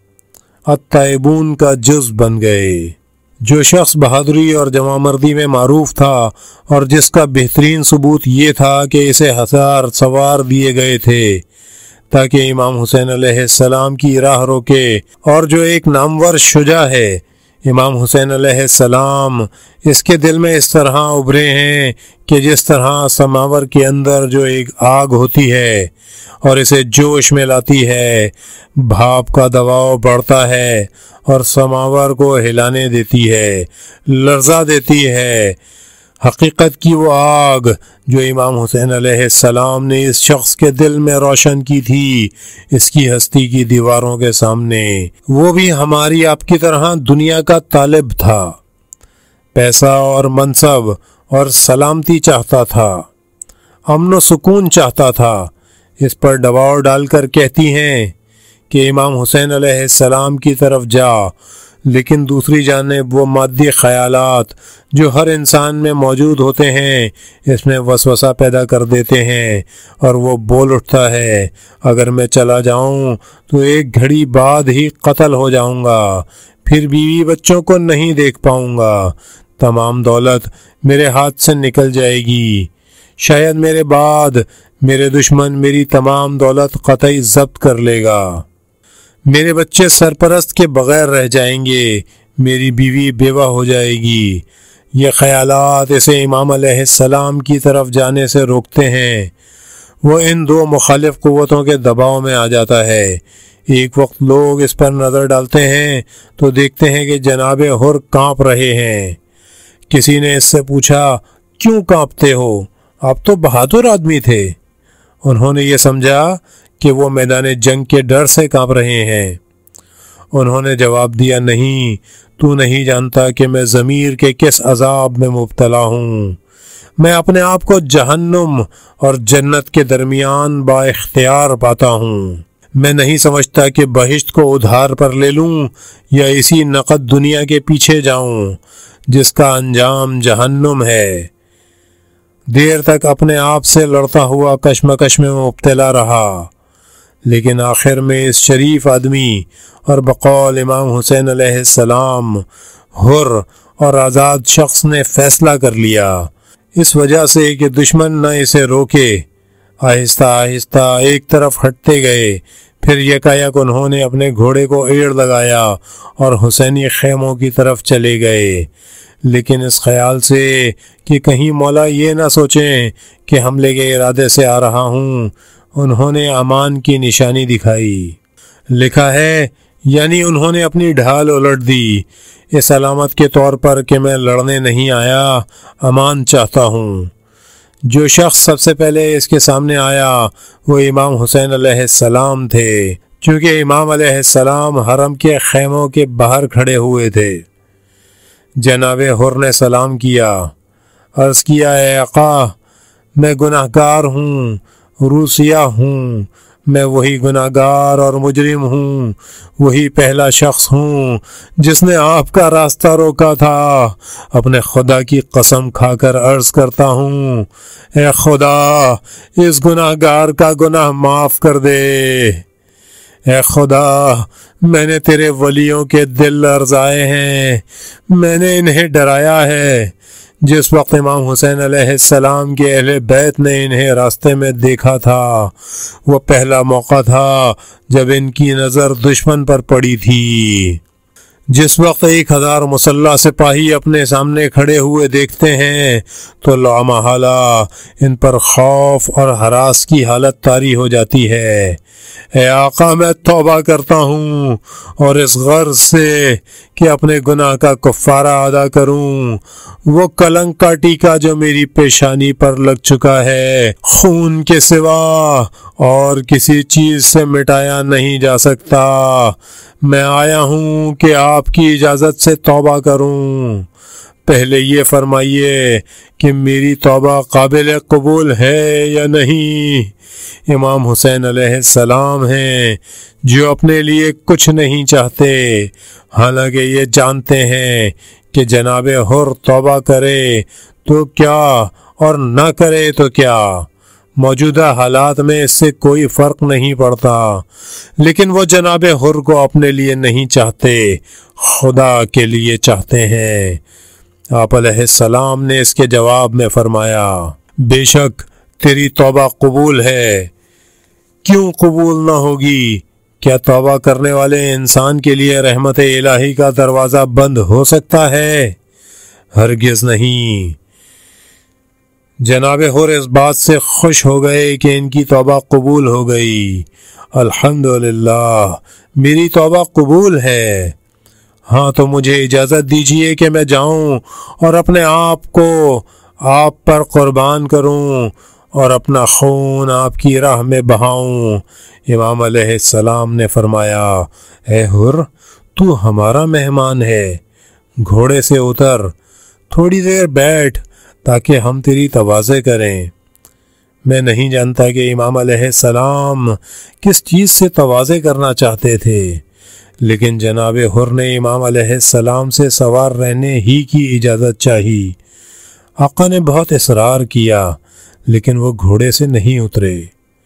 التائبون کا جز بن گئے۔ جو شخص بہادری اور جمع مردی میں معروف تھا اور جس کا بہترین ثبوت یہ تھا کہ اسے ہزار سوار دیے گئے تھے تاکہ امام حسین علیہ السلام کی راہ روکے، اور جو ایک نامور شجاع ہے، امام حسین علیہ السلام اس کے دل میں اس طرح ابھرے ہیں کہ جس طرح سماور کے اندر جو ایک آگ ہوتی ہے اور اسے جوش میں لاتی ہے، بھاپ کا دباؤ بڑھتا ہے اور سماور کو ہلانے دیتی ہے، لرزا دیتی ہے۔ حقیقت کی وہ آگ جو امام حسین علیہ السلام نے اس شخص کے دل میں روشن کی تھی، اس کی ہستی کی دیواروں کے سامنے، وہ بھی ہماری آپ کی طرح دنیا کا طالب تھا، پیسہ اور منصب اور سلامتی چاہتا تھا، امن و سکون چاہتا تھا۔ اس پر دباؤ ڈال کر کہتی ہیں کہ امام حسین علیہ السلام کی طرف جا، لیکن دوسری جانب وہ مادی خیالات جو ہر انسان میں موجود ہوتے ہیں اس میں وسوسہ پیدا کر دیتے ہیں، اور وہ بول اٹھتا ہے، اگر میں چلا جاؤں تو ایک گھڑی بعد ہی قتل ہو جاؤں گا، پھر بیوی بچوں کو نہیں دیکھ پاؤں گا، تمام دولت میرے ہاتھ سے نکل جائے گی، شاید میرے بعد میرے دشمن میری تمام دولت قطعی ضبط کر لے گا، میرے بچے سرپرست کے بغیر رہ جائیں گے، میری بیوی بیوہ ہو جائے گی۔ یہ خیالات اسے امام علیہ السلام کی طرف جانے سے روکتے ہیں۔ وہ ان دو مخالف قوتوں کے دباؤ میں آ جاتا ہے۔ ایک وقت لوگ اس پر نظر ڈالتے ہیں تو دیکھتے ہیں کہ جناب حر کانپ رہے ہیں۔ کسی نے اس سے پوچھا، کیوں کانپتے ہو؟ آپ تو بہادر آدمی تھے۔ انہوں نے یہ سمجھا کہ وہ میدان جنگ کے ڈر سے کانپ رہے ہیں۔ انہوں نے جواب دیا، نہیں، تو نہیں جانتا کہ میں ضمیر کے کس عذاب میں مبتلا ہوں۔ میں اپنے آپ کو جہنم اور جنت کے درمیان با اختیار پاتا ہوں۔ میں نہیں سمجھتا کہ بہشت کو ادھار پر لے لوں یا اسی نقد دنیا کے پیچھے جاؤں جس کا انجام جہنم ہے۔ دیر تک اپنے آپ سے لڑتا ہوا کشمکش میں مبتلا رہا، لیکن آخر میں اس شریف آدمی اور بقول امام حسین علیہ السلام حر اور آزاد شخص نے فیصلہ کر لیا، اس وجہ سے کہ دشمن نہ اسے روکے۔ آہستہ آہستہ ایک طرف ہٹتے گئے، پھر یکایک انہوں نے اپنے گھوڑے کو ایڑ لگایا اور حسینی خیموں کی طرف چلے گئے، لیکن اس خیال سے کہ کہیں مولا یہ نہ سوچیں کہ حملے کے ارادے سے آ رہا ہوں، انہوں نے امان کی نشانی دکھائی۔ لکھا ہے، یعنی انہوں نے اپنی ڈھال الٹ دی، اس علامت کے طور پر کہ میں لڑنے نہیں آیا، امان چاہتا ہوں۔ جو شخص سب سے پہلے اس کے سامنے آیا وہ امام حسین علیہ السلام تھے، چونکہ امام علیہ السلام حرم کے خیموں کے باہر کھڑے ہوئے تھے۔ جناب حر نے سلام کیا، عرض کیا، اے آقا، میں گناہ گار ہوں، روسیہ ہوں، میں وہی گناہ گار اور مجرم ہوں، وہی پہلا شخص ہوں جس نے آپ کا راستہ روکا تھا۔ اپنے خدا کی قسم کھا کر عرض کرتا ہوں، اے خدا، اس گناہ گار کا گناہ معاف کر دے۔ اے خدا، میں نے تیرے ولیوں کے دل لرزائے ہیں، میں نے انہیں ڈرایا ہے، جس وقت امام حسین علیہ السلام کے اہل بیت نے انہیں راستے میں دیکھا تھا وہ پہلا موقع تھا جب ان کی نظر دشمن پر پڑی تھی۔ جس وقت ایک ہزار مسلح سپاہی اپنے سامنے کھڑے ہوئے دیکھتے ہیں تو لامحالہ ان پر خوف اور ہراس کی حالت طاری ہو جاتی ہے۔ اے آقا، میں توبہ کرتا ہوں اور اس غرض سے کہ اپنے گناہ کا کفارہ ادا کروں، وہ کلنک کا ٹیکا جو میری پیشانی پر لگ چکا ہے خون کے سوا اور کسی چیز سے مٹایا نہیں جا سکتا۔ میں آیا ہوں کہ آپ کی اجازت سے توبہ کروں۔ پہلے یہ فرمائیے کہ میری توبہ قابل قبول ہے یا نہیں۔ امام حسین علیہ السلام ہیں جو اپنے لیے کچھ نہیں چاہتے، حالانکہ یہ جانتے ہیں کہ جناب حر توبہ کرے تو کیا اور نہ کرے تو کیا، موجودہ حالات میں اس سے کوئی فرق نہیں پڑتا، لیکن وہ جناب حر کو اپنے لیے نہیں چاہتے، خدا کے لیے چاہتے ہیں۔ آپ علیہ السلام نے اس کے جواب میں فرمایا، بے شک تیری توبہ قبول ہے۔ کیوں قبول نہ ہوگی؟ کیا توبہ کرنے والے انسان کے لیے رحمت الہی کا دروازہ بند ہو سکتا ہے؟ ہرگز نہیں۔ جناب حر اس بات سے خوش ہو گئے کہ ان کی توبہ قبول ہو گئی۔ الحمدللہ، میری توبہ قبول ہے۔ ہاں تو مجھے اجازت دیجیے کہ میں جاؤں اور اپنے آپ کو آپ پر قربان کروں اور اپنا خون آپ کی راہ میں بہاؤں۔ امام علیہ السلام نے فرمایا، اے حر، تو ہمارا مہمان ہے، گھوڑے سے اتر، تھوڑی دیر بیٹھ تاکہ ہم تیری تواضع کریں۔ میں نہیں جانتا کہ امام علیہ السلام کس چیز سے تواضع کرنا چاہتے تھے، لیکن جناب حر نے امام علیہ السلام سے سوار رہنے ہی کی اجازت چاہی۔ آقا نے بہت اصرار کیا لیکن وہ گھوڑے سے نہیں اترے۔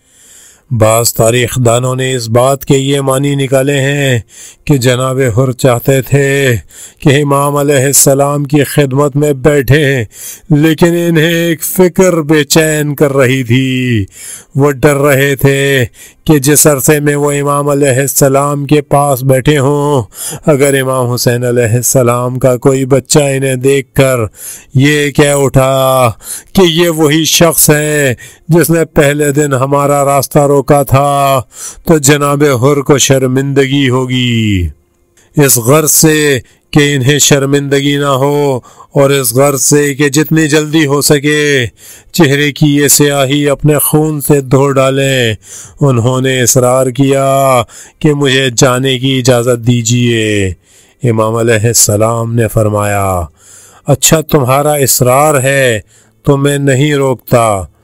بعض تاریخ دانوں نے اس بات کے یہ معنی نکالے ہیں کہ جناب حر چاہتے تھے کہ امام علیہ السلام کی خدمت میں بیٹھیں، لیکن انہیں ایک فکر بے چین کر رہی تھی۔ وہ ڈر رہے تھے کہ جس عرصے میں وہ امام علیہ السلام کے پاس بیٹھے ہوں، اگر امام حسین علیہ السلام کا کوئی بچہ انہیں دیکھ کر یہ کہہ اٹھا کہ یہ وہی شخص ہے جس نے پہلے دن ہمارا راستہ روکا تھا، تو جناب حر کو شرمندگی ہوگی۔ اس غرض سے کہ انہیں شرمندگی نہ ہو اور اس غرض سے کہ جتنی جلدی ہو سکے چہرے کی یہ سیاہی اپنے خون سے دھو ڈالیں، انہوں نے اصرار کیا کہ مجھے جانے کی اجازت دیجیے۔ امام علیہ السلام نے فرمایا، اچھا تمہارا اصرار ہے تو میں نہیں روکتا،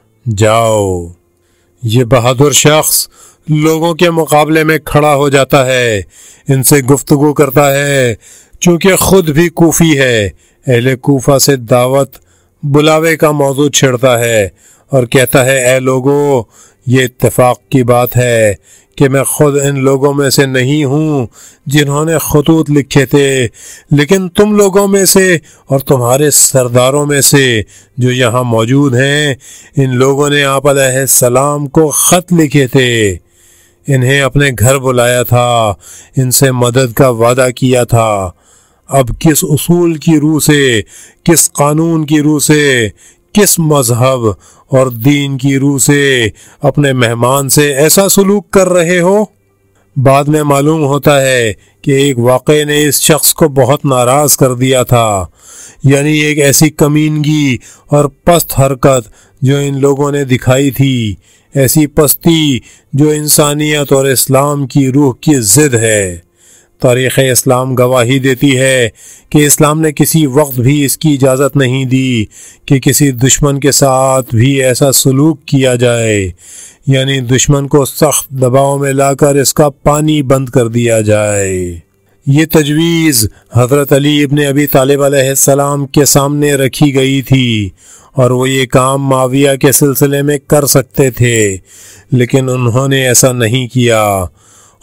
جاؤ۔ یہ بہادر شخص لوگوں کے مقابلے میں کھڑا ہو جاتا ہے، ان سے گفتگو کرتا ہے، چونکہ خود بھی کوفی ہے، اہل کوفہ سے دعوت بلاوے کا موضوع چھڑتا ہے اور کہتا ہے، اے لوگو، یہ اتفاق کی بات ہے کہ میں خود ان لوگوں میں سے نہیں ہوں جنہوں نے خطوط لکھے تھے، لیکن تم لوگوں میں سے اور تمہارے سرداروں میں سے جو یہاں موجود ہیں، ان لوگوں نے آپ علیہ السلام کو خط لکھے تھے، انہیں اپنے گھر بلایا تھا، ان سے مدد کا وعدہ کیا تھا۔ اب کس اصول کی روح سے، کس قانون کی روح سے، کس مذہب اور دین کی روح سے اپنے مہمان سے ایسا سلوک کر رہے ہو؟ بعد میں معلوم ہوتا ہے کہ ایک واقعے نے اس شخص کو بہت ناراض کر دیا تھا، یعنی ایک ایسی کمینگی اور پست حرکت جو ان لوگوں نے دکھائی تھی، ایسی پستی جو انسانیت اور اسلام کی روح کی ضد ہے۔ تاریخ اسلام گواہی دیتی ہے کہ اسلام نے کسی وقت بھی اس کی اجازت نہیں دی کہ کسی دشمن کے ساتھ بھی ایسا سلوک کیا جائے، یعنی دشمن کو سخت دباؤ میں لا کر اس کا پانی بند کر دیا جائے۔ یہ تجویز حضرت علی ابن ابی طالب علیہ السلام کے سامنے رکھی گئی تھی اور وہ یہ کام معاویہ کے سلسلے میں کر سکتے تھے، لیکن انہوں نے ایسا نہیں کیا۔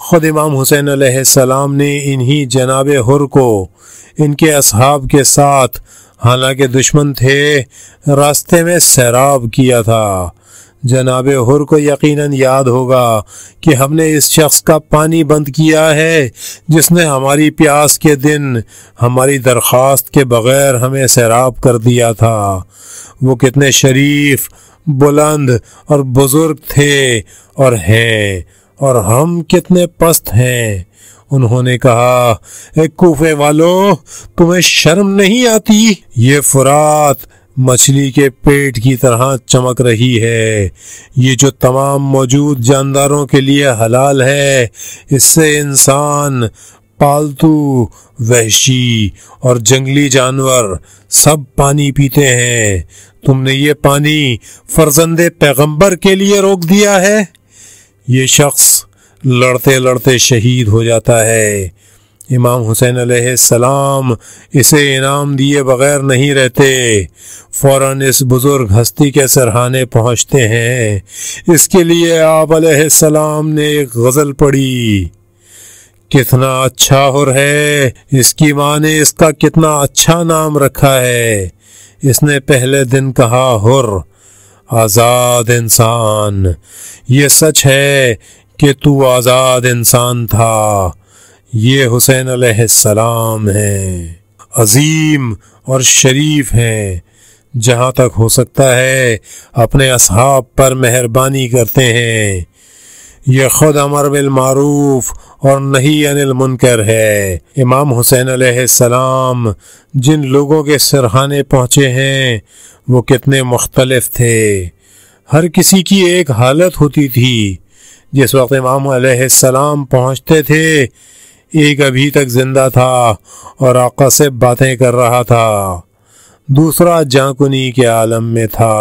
خود امام حسین علیہ السلام نے انہی جناب حر کو ان کے اصحاب کے ساتھ، حالانکہ دشمن تھے، راستے میں سیراب کیا تھا۔ جناب حر کو یقیناً یاد ہوگا کہ ہم نے اس شخص کا پانی بند کیا ہے جس نے ہماری پیاس کے دن ہماری درخواست کے بغیر ہمیں سیراب کر دیا تھا۔ وہ کتنے شریف، بلند اور بزرگ تھے اور ہیں، اور ہم کتنے پست ہیں۔ انہوں نے کہا، اے کوفے والو، تمہیں شرم نہیں آتی؟ یہ فرات مچھلی کے پیٹ کی طرح چمک رہی ہے۔ یہ جو تمام موجود جانداروں کے لیے حلال ہے، اس سے انسان، پالتو، وحشی اور جنگلی جانور سب پانی پیتے ہیں۔ تم نے یہ پانی فرزند پیغمبر کے لیے روک دیا ہے۔ یہ شخص لڑتے لڑتے شہید ہو جاتا ہے۔ امام حسین علیہ السلام اسے انعام دیے بغیر نہیں رہتے، فوراً اس بزرگ ہستی کے سرہانے پہنچتے ہیں۔ اس کے لیے آپ علیہ السلام نے ایک غزل پڑھی، کتنا اچھا حر ہے، اس کی ماں نے اس کا کتنا اچھا نام رکھا ہے۔ اس نے پہلے دن کہا حر، آزاد انسان۔ یہ سچ ہے کہ تو آزاد انسان تھا۔ یہ حسین علیہ السلام ہیں، عظیم اور شریف ہیں، جہاں تک ہو سکتا ہے اپنے اصحاب پر مہربانی کرتے ہیں۔ یہ خود امر بالمعروف اور نہی عن المنکر ہے۔ امام حسین علیہ السلام جن لوگوں کے سرہانے پہنچے ہیں وہ کتنے مختلف تھے۔ ہر کسی کی ایک حالت ہوتی تھی۔ جس وقت امام علیہ السلام پہنچتے تھے، ایک ابھی تک زندہ تھا اور آقا سے باتیں کر رہا تھا، دوسرا جاں کنی کے عالم میں تھا۔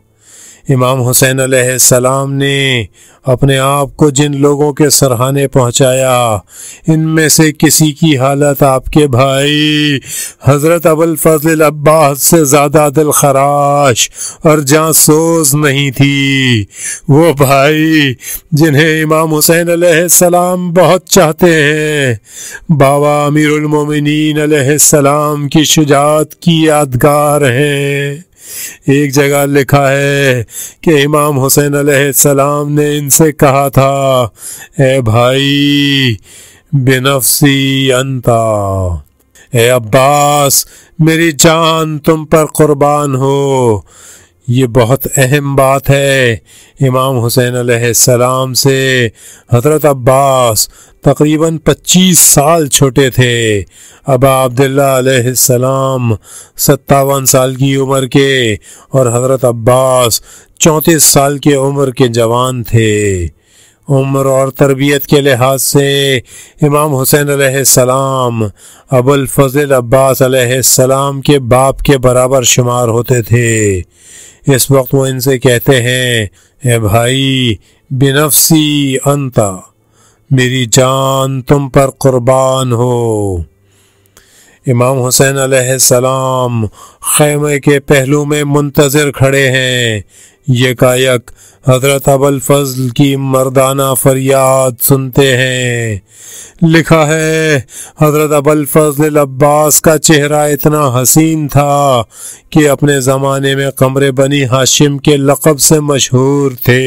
امام حسین علیہ السلام نے اپنے آپ کو جن لوگوں کے سرہانے پہنچایا، ان میں سے کسی کی حالت آپ کے بھائی حضرت ابوالفضل العباس سے زیادہ دل خراش اور جاں سوز نہیں تھی۔ وہ بھائی جنہیں امام حسین علیہ السلام بہت چاہتے ہیں، بابا امیر المومنین علیہ السلام کی شجاعت کی یادگار ہیں۔ ایک جگہ لکھا ہے کہ امام حسین علیہ السلام نے ان سے کہا تھا، اے بھائی بنفسی انتا، اے عباس میری جان تم پر قربان ہو۔ یہ بہت اہم بات ہے۔ امام حسین علیہ السلام سے حضرت عباس تقریباً پچیس سال چھوٹے تھے۔ ابا عبداللہ علیہ السلام ستاون سال کی عمر کے اور حضرت عباس چونتیس سال کی عمر کے جوان تھے۔ عمر اور تربیت کے لحاظ سے امام حسین علیہ السلام ابوالفضل عباس علیہ السلام کے باپ کے برابر شمار ہوتے تھے۔ اس وقت وہ ان سے کہتے ہیں، اے بھائی بنفسی انتا، میری جان تم پر قربان ہو۔ امام حسین علیہ السلام خیمے کے پہلو میں منتظر کھڑے ہیں، یکایک حضرت ابوالفضل کی مردانہ فریاد سنتے ہیں۔ لکھا ہے حضرت ابوالفضل العباس کا چہرہ اتنا حسین تھا کہ اپنے زمانے میں قمر بنی ہاشم کے لقب سے مشہور تھے۔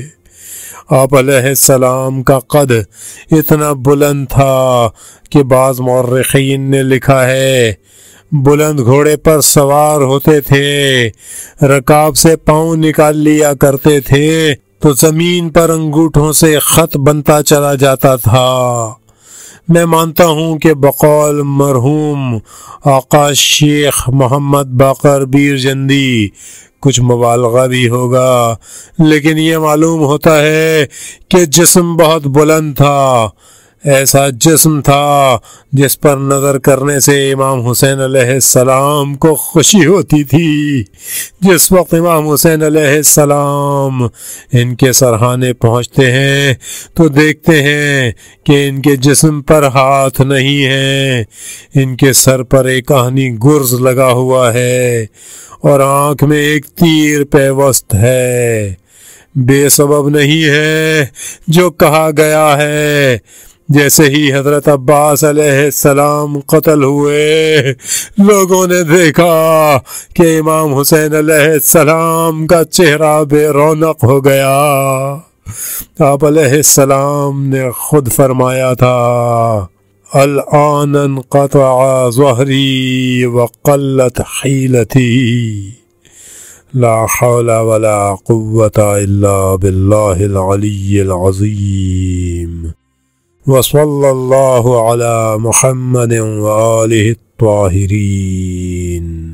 آپ علیہ السلام کا قد اتنا بلند تھا کہ بعض مورخین نے لکھا ہے بلند گھوڑے پر سوار ہوتے تھے، رکاب سے پاؤں نکال لیا کرتے تھے تو زمین پر انگوٹھوں سے خط بنتا چلا جاتا تھا۔ میں مانتا ہوں کہ بقول مرحوم آقا شیخ محمد باقر بیرجندی کچھ مبالغہ بھی ہوگا، لیکن یہ معلوم ہوتا ہے کہ جسم بہت بلند تھا، ایسا جسم تھا جس پر نظر کرنے سے امام حسین علیہ السلام کو خوشی ہوتی تھی۔ جس وقت امام حسین علیہ السلام ان کے سرہانے پہنچتے ہیں تو دیکھتے ہیں کہ ان کے جسم پر ہاتھ نہیں ہیں، ان کے سر پر ایک آہنی گرز لگا ہوا ہے اور آنکھ میں ایک تیر پیوست ہے۔ بے سبب نہیں ہے جو کہا گیا ہے، جیسے ہی حضرت عباس علیہ السلام قتل ہوئے، لوگوں نے دیکھا کہ امام حسین علیہ السلام کا چہرہ بے رونق ہو گیا۔ آپ علیہ السلام نے خود فرمایا تھا، الآن انقطع ظہری وقلت حیلتی، لا حول ولا قوة الا باللہ العلی العظیم۔ وصلی اللہ علی محمد وآلہ الطاہرین۔